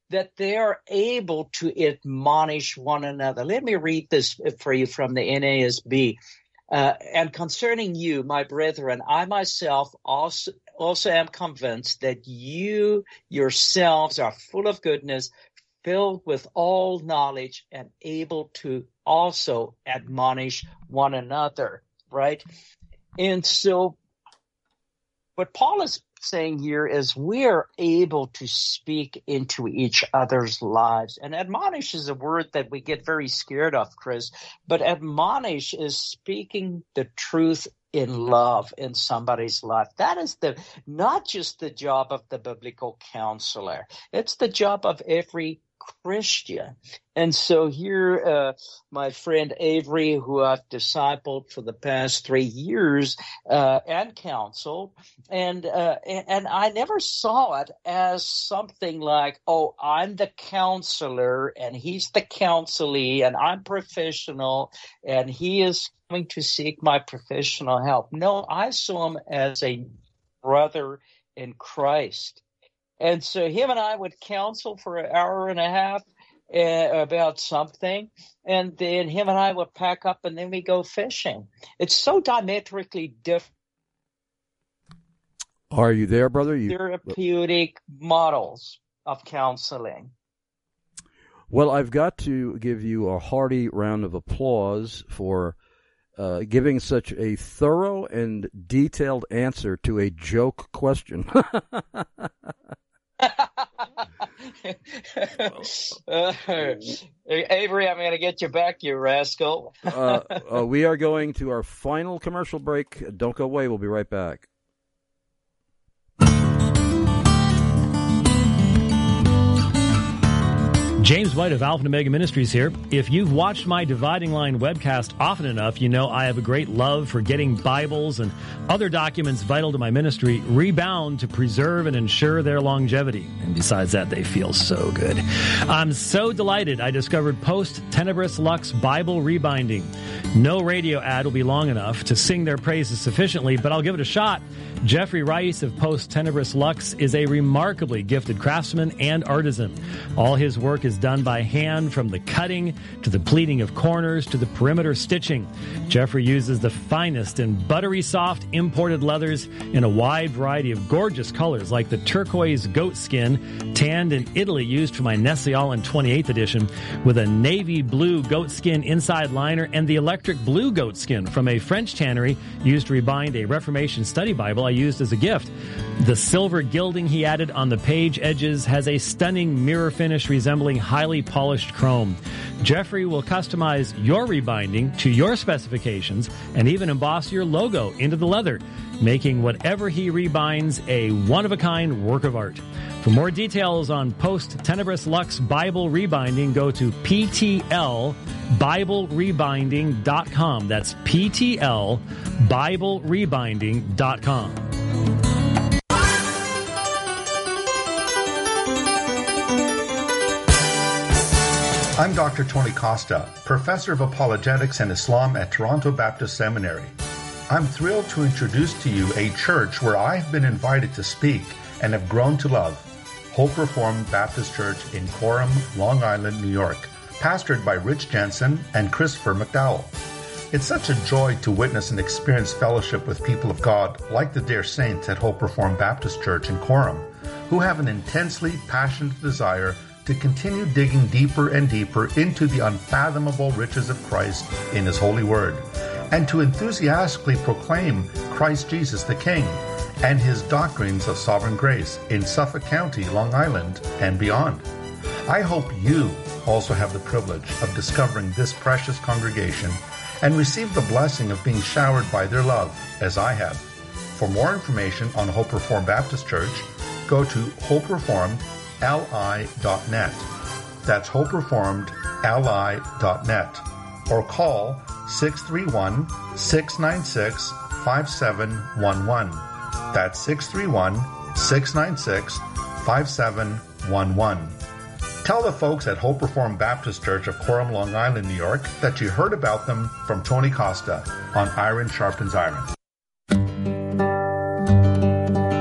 that they are able to admonish one another. Let me read this for you from the N A S B. Uh, and concerning you, my brethren, I myself also, also am convinced that you yourselves are full of goodness, filled with all knowledge, and able to also admonish one another, right? And so what Paul is saying here is we are able to speak into each other's lives. And admonish is a word that we get very scared of, Chris, but admonish is speaking the truth in love in somebody's life. That is the not just the job of the biblical counselor. It's the job of every Christian. And so here, uh, my friend Avery, who I've discipled for the past three years uh, and counseled, and, uh, and and I never saw it as something like, oh, I'm the counselor and he's the counselee and I'm professional and he is coming to seek my professional help. No, I saw him as a brother in Christ. And so him and I would counsel for an hour and a half uh, about something, and then him and I would pack up and then we go fishing. It's so diametrically different. Are you there, brother? You... Therapeutic models of counseling. Well, I've got to give you a hearty round of applause for uh, giving such a thorough and detailed answer to a joke question. uh, Avery, I'm going to get you back, you rascal. uh, uh, we are going to our final commercial break. Don't go away. We'll be right back. James White of Alpha and Omega Ministries here. If you've watched my Dividing Line webcast often enough, you know I have a great love for getting Bibles and other documents vital to my ministry rebound to preserve and ensure their longevity. And besides that, they feel so good. I'm so delighted I discovered Post Tenebris Lux Bible Rebinding. No radio ad will be long enough to sing their praises sufficiently, but I'll give it a shot. Jeffrey Rice of Post Tenebris Lux is a remarkably gifted craftsman and artisan. All his work is done by hand, from the cutting to the pleating of corners to the perimeter stitching. Jeffrey uses the finest and buttery soft imported leathers in a wide variety of gorgeous colors, like the turquoise goat skin tanned in Italy used for my Nestle Allen twenty-eighth edition, with a navy blue goat skin inside liner, and the electric blue goat skin from a French tannery used to rebind a Reformation study Bible I used as a gift. The silver gilding he added on the page edges has a stunning mirror finish resembling highly polished chrome. Jeffrey will customize your rebinding to your specifications and even emboss your logo into the leather, making whatever he rebinds a one-of-a-kind work of art. For more details on Post Tenebris Lux Bible Rebinding, go to P T L Bible Rebinding dot com. That's P T L Bible Rebinding dot com. I'm Doctor Tony Costa, Professor of Apologetics and Islam at Toronto Baptist Seminary. I'm thrilled to introduce to you a church where I've been invited to speak and have grown to love, Hope Reformed Baptist Church in Coram, Long Island, New York, pastored by Rich Jensen and Christopher McDowell. It's such a joy to witness and experience fellowship with people of God like the dear saints at Hope Reformed Baptist Church in Coram, who have an intensely passionate desire to continue digging deeper and deeper into the unfathomable riches of Christ in His holy word, and to enthusiastically proclaim Christ Jesus the King and His doctrines of sovereign grace in Suffolk County, Long Island, and beyond. I hope you also have the privilege of discovering this precious congregation and receive the blessing of being showered by their love, as I have. For more information on Hope Reformed Baptist Church, go to hope reformed L I dot net. That's hope reformed L I dot net. Or call six three one, six nine six, five seven one one. That's six three one, six nine six, five seven one one. Tell the folks at Hope Reformed Baptist Church of Coram, Long Island, New York, that you heard about them from Tony Costa on Iron Sharpens Iron.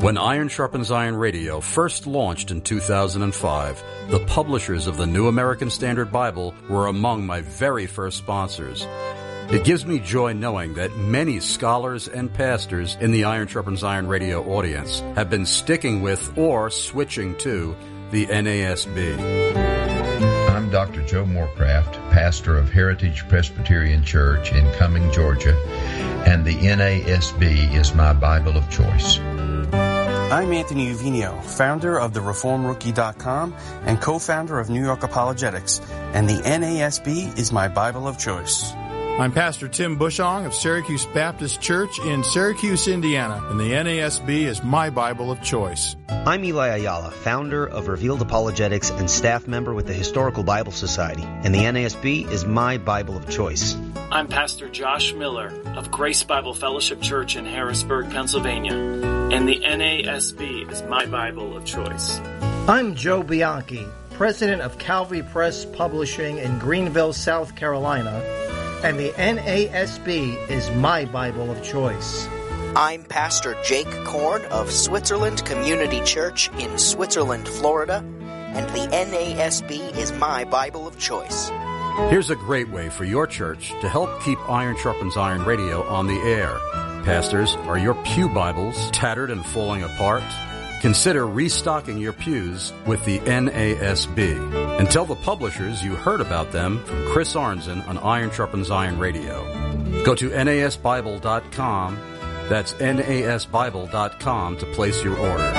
When Iron Sharpens Iron Radio first launched in two thousand five, the publishers of the New American Standard Bible were among my very first sponsors. It gives me joy knowing that many scholars and pastors in the Iron Sharpens Iron Radio audience have been sticking with or switching to the N A S B. I'm Doctor Joe Morecraft, pastor of Heritage Presbyterian Church in Cumming, Georgia, and the N A S B is my Bible of choice. I'm Anthony Uvinio, founder of the reform rookie dot com and co-founder of New York Apologetics, and the N A S B is my Bible of choice. I'm Pastor Tim Bushong of Syracuse Baptist Church in Syracuse, Indiana, and the N A S B is my Bible of choice. I'm Eli Ayala, founder of Revealed Apologetics and staff member with the Historical Bible Society, and the N A S B is my Bible of choice. I'm Pastor Josh Miller of Grace Bible Fellowship Church in Harrisburg, Pennsylvania, and the N A S B is my Bible of choice. I'm Joe Bianchi, president of Calvary Press Publishing in Greenville, South Carolina, and the N A S B is my Bible of choice. I'm Pastor Jake Korn of Switzerland Community Church in Switzerland, Florida, and the N A S B is my Bible of choice. Here's a great way for your church to help keep Iron Sharpens Iron Radio on the air. Pastors, are your pew Bibles tattered and falling apart? Consider restocking your pews with the N A S B. And tell the publishers you heard about them from Chris Arnzen on Iron Sharpens Iron Radio. Go to N A S Bible dot com. That's N A S Bible dot com to place your order.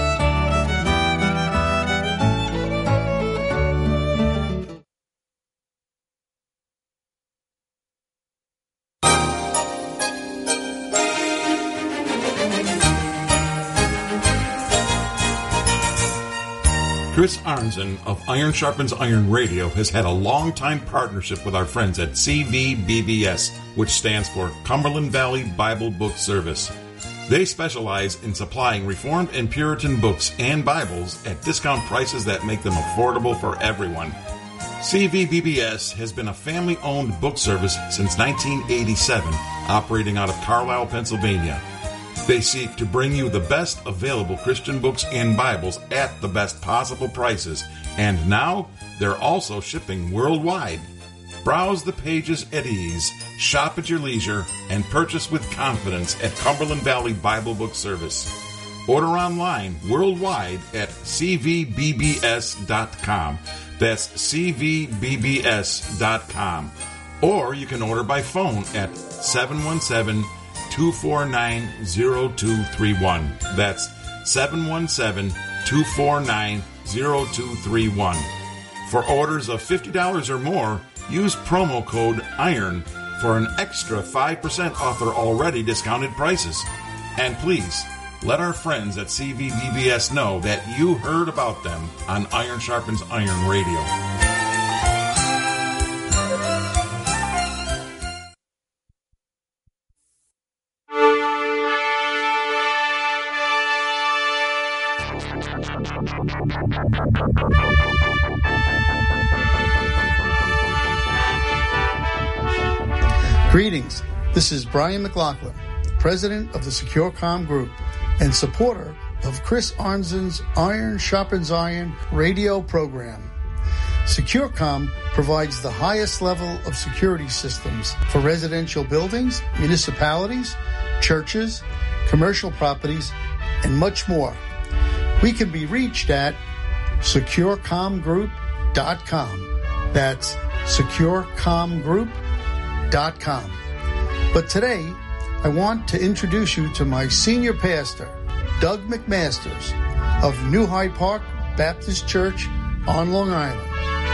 Chris Arnzen of Iron Sharpens Iron Radio has had a long-time partnership with our friends at C V B B S, which stands for Cumberland Valley Bible Book Service. They specialize in supplying Reformed and Puritan books and Bibles at discount prices that make them affordable for everyone. C V B B S has been a family-owned book service since nineteen eighty-seven, operating out of Carlisle, Pennsylvania. They seek to bring you the best available Christian books and Bibles at the best possible prices. And now, they're also shipping worldwide. Browse the pages at ease, shop at your leisure, and purchase with confidence at Cumberland Valley Bible Book Service. Order online worldwide at C V B B S dot com. That's C V B B S dot com. Or you can order by phone at seven one seven, two four nine, zero two three one. That's seven one seven, two four nine, zero two three one. For orders of fifty dollars or more, use promo code IRON for an extra five percent off their already discounted prices. And please, let our friends at C V B B S know that you heard about them on Iron Sharpens Iron Radio. Greetings. This is Brian McLaughlin, president of the SecureCom Group and supporter of Chris Arnzen's Iron Sharpens Iron radio program. SecureCom provides the highest level of security systems for residential buildings, municipalities, churches, commercial properties, and much more. We can be reached at secure com group dot com. That's secure com group dot com. But today, I want to introduce you to my senior pastor, Doug McMasters of New Hyde Park Baptist Church on Long Island.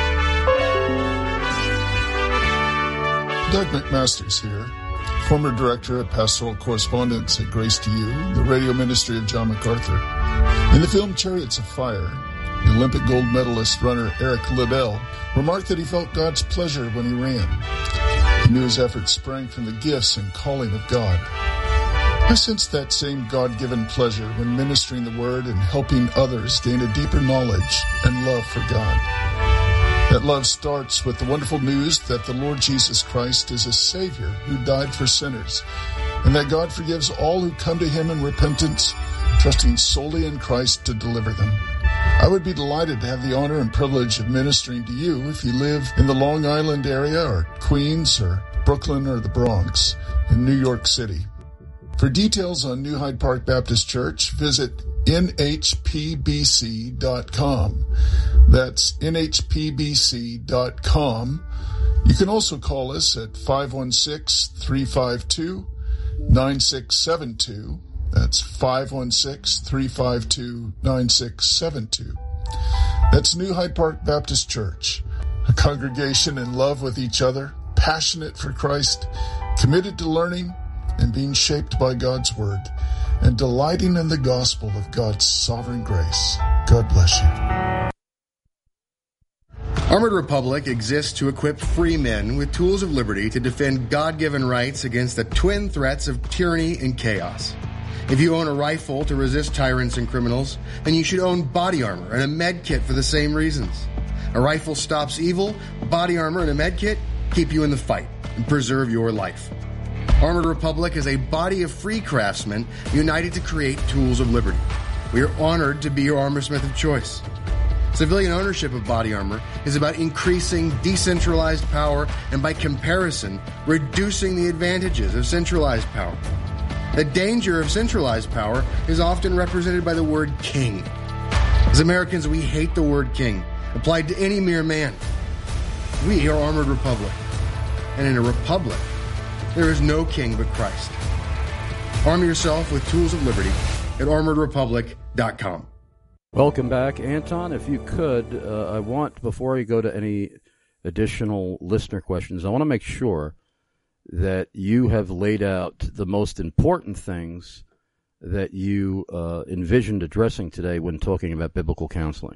Doug McMasters here, former director of pastoral correspondence at Grace to You, the radio ministry of John MacArthur. In the film Chariots of Fire, the Olympic gold medalist runner Eric Liddell remarked that he felt God's pleasure when he ran. He knew his efforts sprang from the gifts and calling of God. I sensed that same God-given pleasure when ministering the Word and helping others gain a deeper knowledge and love for God. That love starts with the wonderful news that the Lord Jesus Christ is a Savior who died for sinners, and that God forgives all who come to Him in repentance trusting solely in Christ to deliver them. I would be delighted to have the honor and privilege of ministering to you if you live in the Long Island area or Queens or Brooklyn or the Bronx in New York City. For details on New Hyde Park Baptist Church, visit N H P B C dot com. That's N H P B C dot com. You can also call us at five one six, three five two, nine six seven two. That's five one six, three five two, nine six seven two. That's New Hyde Park Baptist Church, a congregation in love with each other, passionate for Christ, committed to learning and being shaped by God's Word, and delighting in the gospel of God's sovereign grace. God bless you. Armored Republic exists to equip free men with tools of liberty to defend God-given rights against the twin threats of tyranny and chaos. If you own a rifle to resist tyrants and criminals, then you should own body armor and a med kit for the same reasons. A rifle stops evil, body armor and a med kit keep you in the fight and preserve your life. Armored Republic is a body of free craftsmen united to create tools of liberty. We are honored to be your armorsmith of choice. Civilian ownership of body armor is about increasing decentralized power and, by comparison, reducing the advantages of centralized power. The danger of centralized power is often represented by the word king. As Americans, we hate the word king, applied to any mere man. We are Armored Republic, and in a republic, there is no king but Christ. Arm yourself with tools of liberty at armored republic dot com. Welcome back. Anton, if you could, uh, I want, before I go to any additional listener questions, I want to make sure that you have laid out the most important things that you uh, envisioned addressing today when talking about biblical counseling.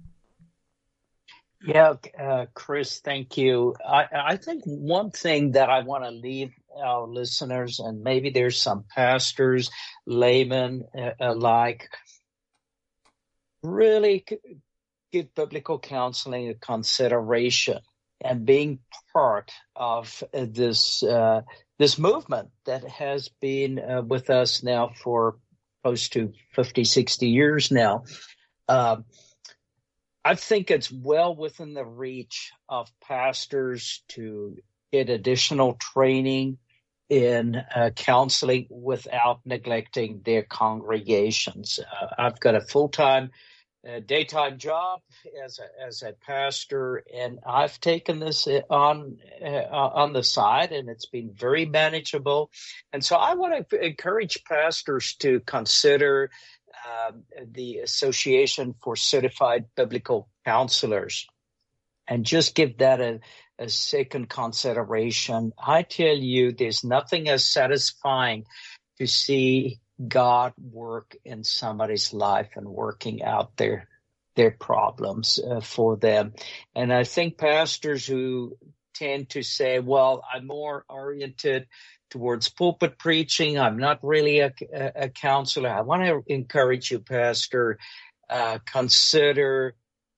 Yeah, uh, Chris, thank you. I, I think one thing that I want to leave our listeners, and maybe there's some pastors, laymen uh, alike, really give biblical counseling a consideration and being part of uh, this uh, this movement that has been uh, with us now for close to fifty, sixty years now. Uh, I think it's well within the reach of pastors to get additional training in uh, counseling without neglecting their congregations. Uh, I've got a full-time uh, daytime job as a, as a pastor, and I've taken this on uh, on the side, and it's been very manageable. And so I want to encourage pastors to consider uh, the Association for Certified Biblical Counselors and just give that a a second consideration. I tell you, there's nothing as satisfying to see God work in somebody's life and working out their their problems uh, for them. And I think pastors who tend to say, well, I'm more oriented towards pulpit preaching, I'm not really a, a, a counselor. I want to encourage you, Pastor, uh, consider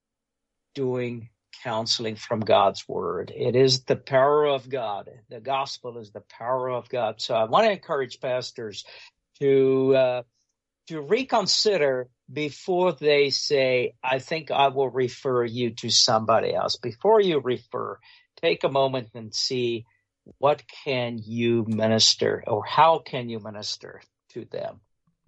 doing counseling from God's word. It is the power of God. The gospel is the power of God. So I want to encourage pastors to uh, to reconsider before they say, I think I will refer you to somebody else. Before you refer, take a moment and see what can you minister or how can you minister to them.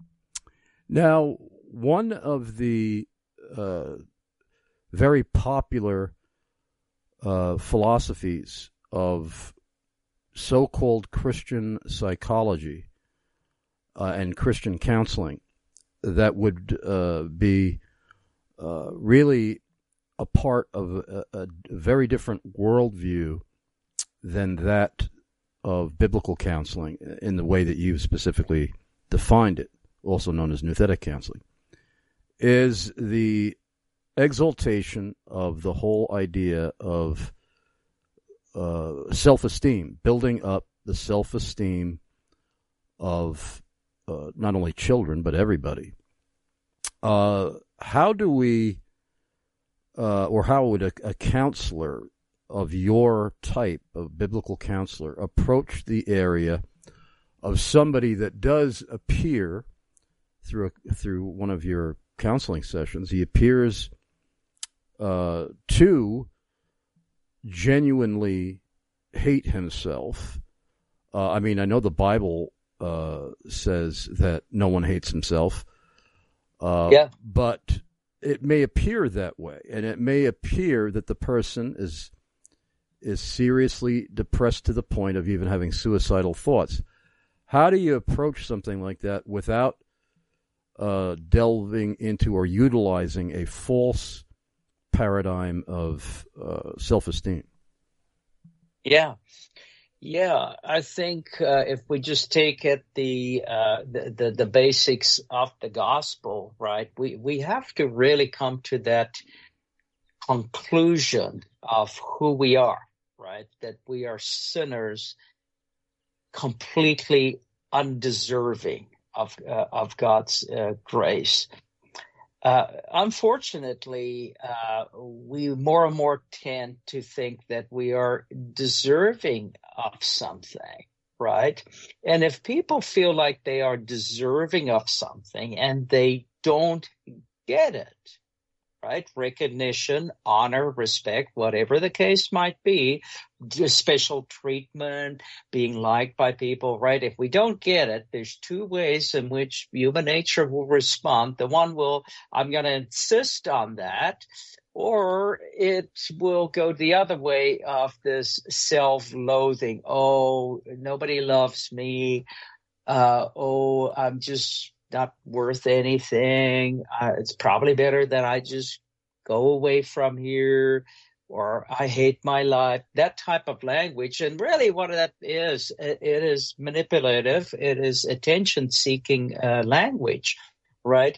Now, one of the uh, very popular Uh, philosophies of so-called Christian psychology uh, and Christian counseling that would uh, be uh, really a part of a, a very different worldview than that of biblical counseling in the way that you specifically defined it, also known as nouthetic counseling, is the exaltation of the whole idea of uh, self-esteem, building up the self-esteem of uh, not only children, but everybody. Uh, how do we, uh, or how would a, a counselor of your type of biblical counselor approach the area of somebody that does appear through a, through one of your counseling sessions, he appears uh, to genuinely hate himself. Uh, I mean, I know the Bible uh, says that no one hates himself. Uh, yeah. But it may appear that way, and it may appear that the person is is seriously depressed to the point of even having suicidal thoughts. How do you approach something like that without uh, delving into or utilizing a false paradigm of uh, self-esteem? Yeah. Yeah, I think uh, if we just take it the, uh, the the the basics of the gospel, right? We we have to really come to that conclusion of who we are, right? That we are sinners, completely undeserving of uh, of God's uh, grace. Uh, unfortunately, uh, we more and more tend to think that we are deserving of something, right? And if people feel like they are deserving of something and they don't get it, right? Recognition, honor, respect, whatever the case might be, special treatment, being liked by people, right? If we don't get it, there's two ways in which human nature will respond. The one will, I'm going to insist on that, or it will go the other way of this self-loathing. Oh, nobody loves me. Uh, oh, I'm just not worth anything. Uh, it's probably better that I just go away from here, or I hate my life, that type of language. And really what that is, it, it is manipulative. It is attention-seeking uh, language, right?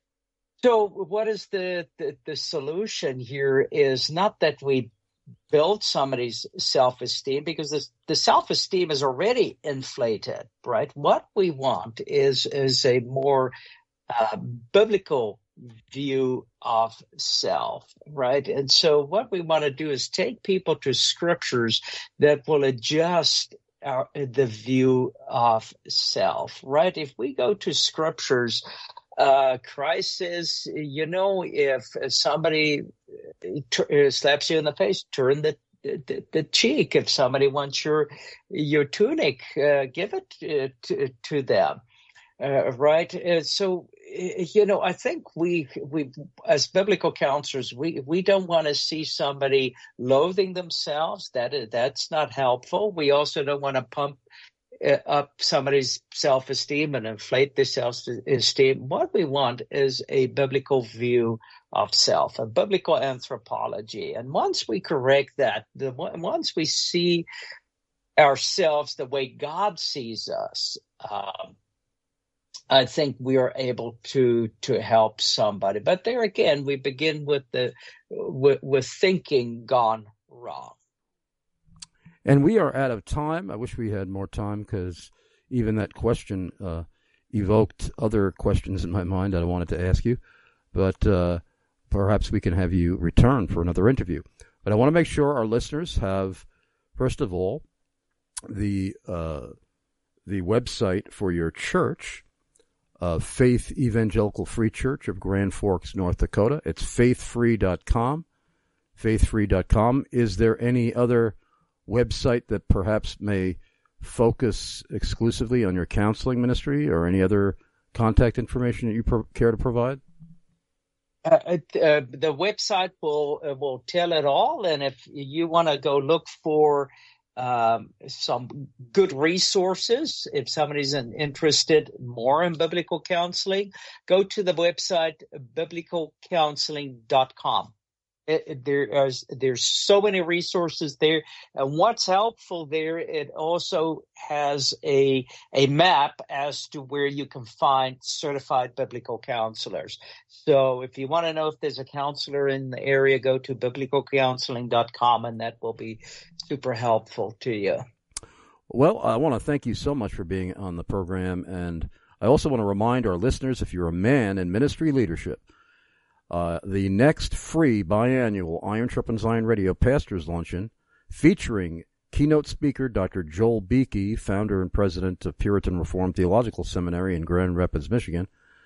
So what is the, the, the solution here is not that we build somebody's self-esteem, because the, the self-esteem is already inflated, right? What we want is, is a more uh, biblical view of self, right? And so what we want to do is take people to scriptures that will adjust our, the view of self, right? If we go to scriptures, uh, Christ says, you know, if somebody t- slaps you in the face, turn the The, the cheek. If somebody wants your your tunic, uh, give it uh, to, to them, uh, right? Uh, so, you know, I think we we as biblical counselors, we we don't want to see somebody loathing themselves. That is, that's not helpful. We also don't want to pump uh, up somebody's self-esteem and inflate their self-esteem. What we want is a biblical view of self, a biblical anthropology. And once we correct that, the, once we see ourselves the way God sees us, um, I think we are able to to help somebody. But there again, we begin with the with, with thinking gone wrong. And we are out of time. I wish we had more time, because even that question uh, evoked other questions in my mind that I wanted to ask you. But uh, perhaps we can have you return for another interview. But I want to make sure our listeners have, first of all, the uh, the website for your church, uh, Faith Evangelical Free Church of Grand Forks, North Dakota. It's faith free dot com, faith free dot com. Is there any other website that perhaps may focus exclusively on your counseling ministry, or any other contact information that you pro- care to provide? Uh, uh, the website will uh, will tell it all, and if you want to go look for um, some good resources, if somebody's interested more in biblical counseling, go to the website biblical counseling dot com. It, it, there is, there's so many resources there. And what's helpful there, it also has a a map as to where you can find certified biblical counselors. So if you want to know if there's a counselor in the area, go to biblical counseling dot com, and that will be super helpful to you. Well, I want to thank you so much for being on the program. And I also want to remind our listeners, if you're a man in ministry leadership, Uh, the next free biannual Iron Sharpens Iron Radio Pastors Luncheon, featuring keynote speaker Doctor Joel Beeke, founder and president of Puritan Reformed Theological Seminary in Grand Rapids, Michigan,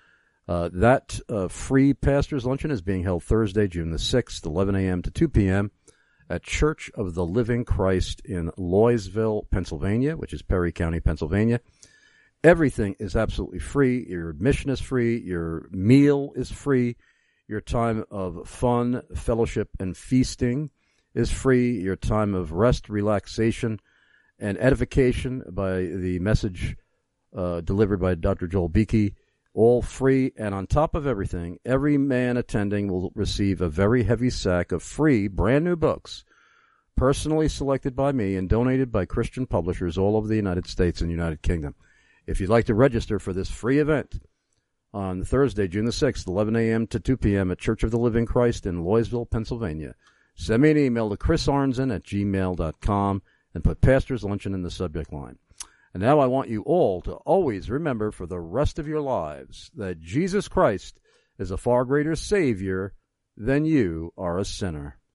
Uh, that uh, free pastor's luncheon is being held Thursday, June the sixth, eleven a.m. to two p.m. at Church of the Living Christ in Loysville, Pennsylvania, which is Perry County, Pennsylvania. Everything is absolutely free. Your admission is free. Your meal is free. Your time of fun, fellowship, and feasting is free. Your time of rest, relaxation, and edification by the message uh, delivered by Doctor Joel Beakey, all free. And on top of everything, every man attending will receive a very heavy sack of free, brand new books, personally selected by me and donated by Christian publishers all over the United States and United Kingdom. If you'd like to register for this free event on Thursday, June the sixth, eleven a.m. to two p.m. at Church of the Living Christ in Loysville, Pennsylvania, send me an email to chris arnzen at gmail dot com and put Pastor's Luncheon in the subject line. And now I want you all to always remember for the rest of your lives that Jesus Christ is a far greater Savior than you are a sinner.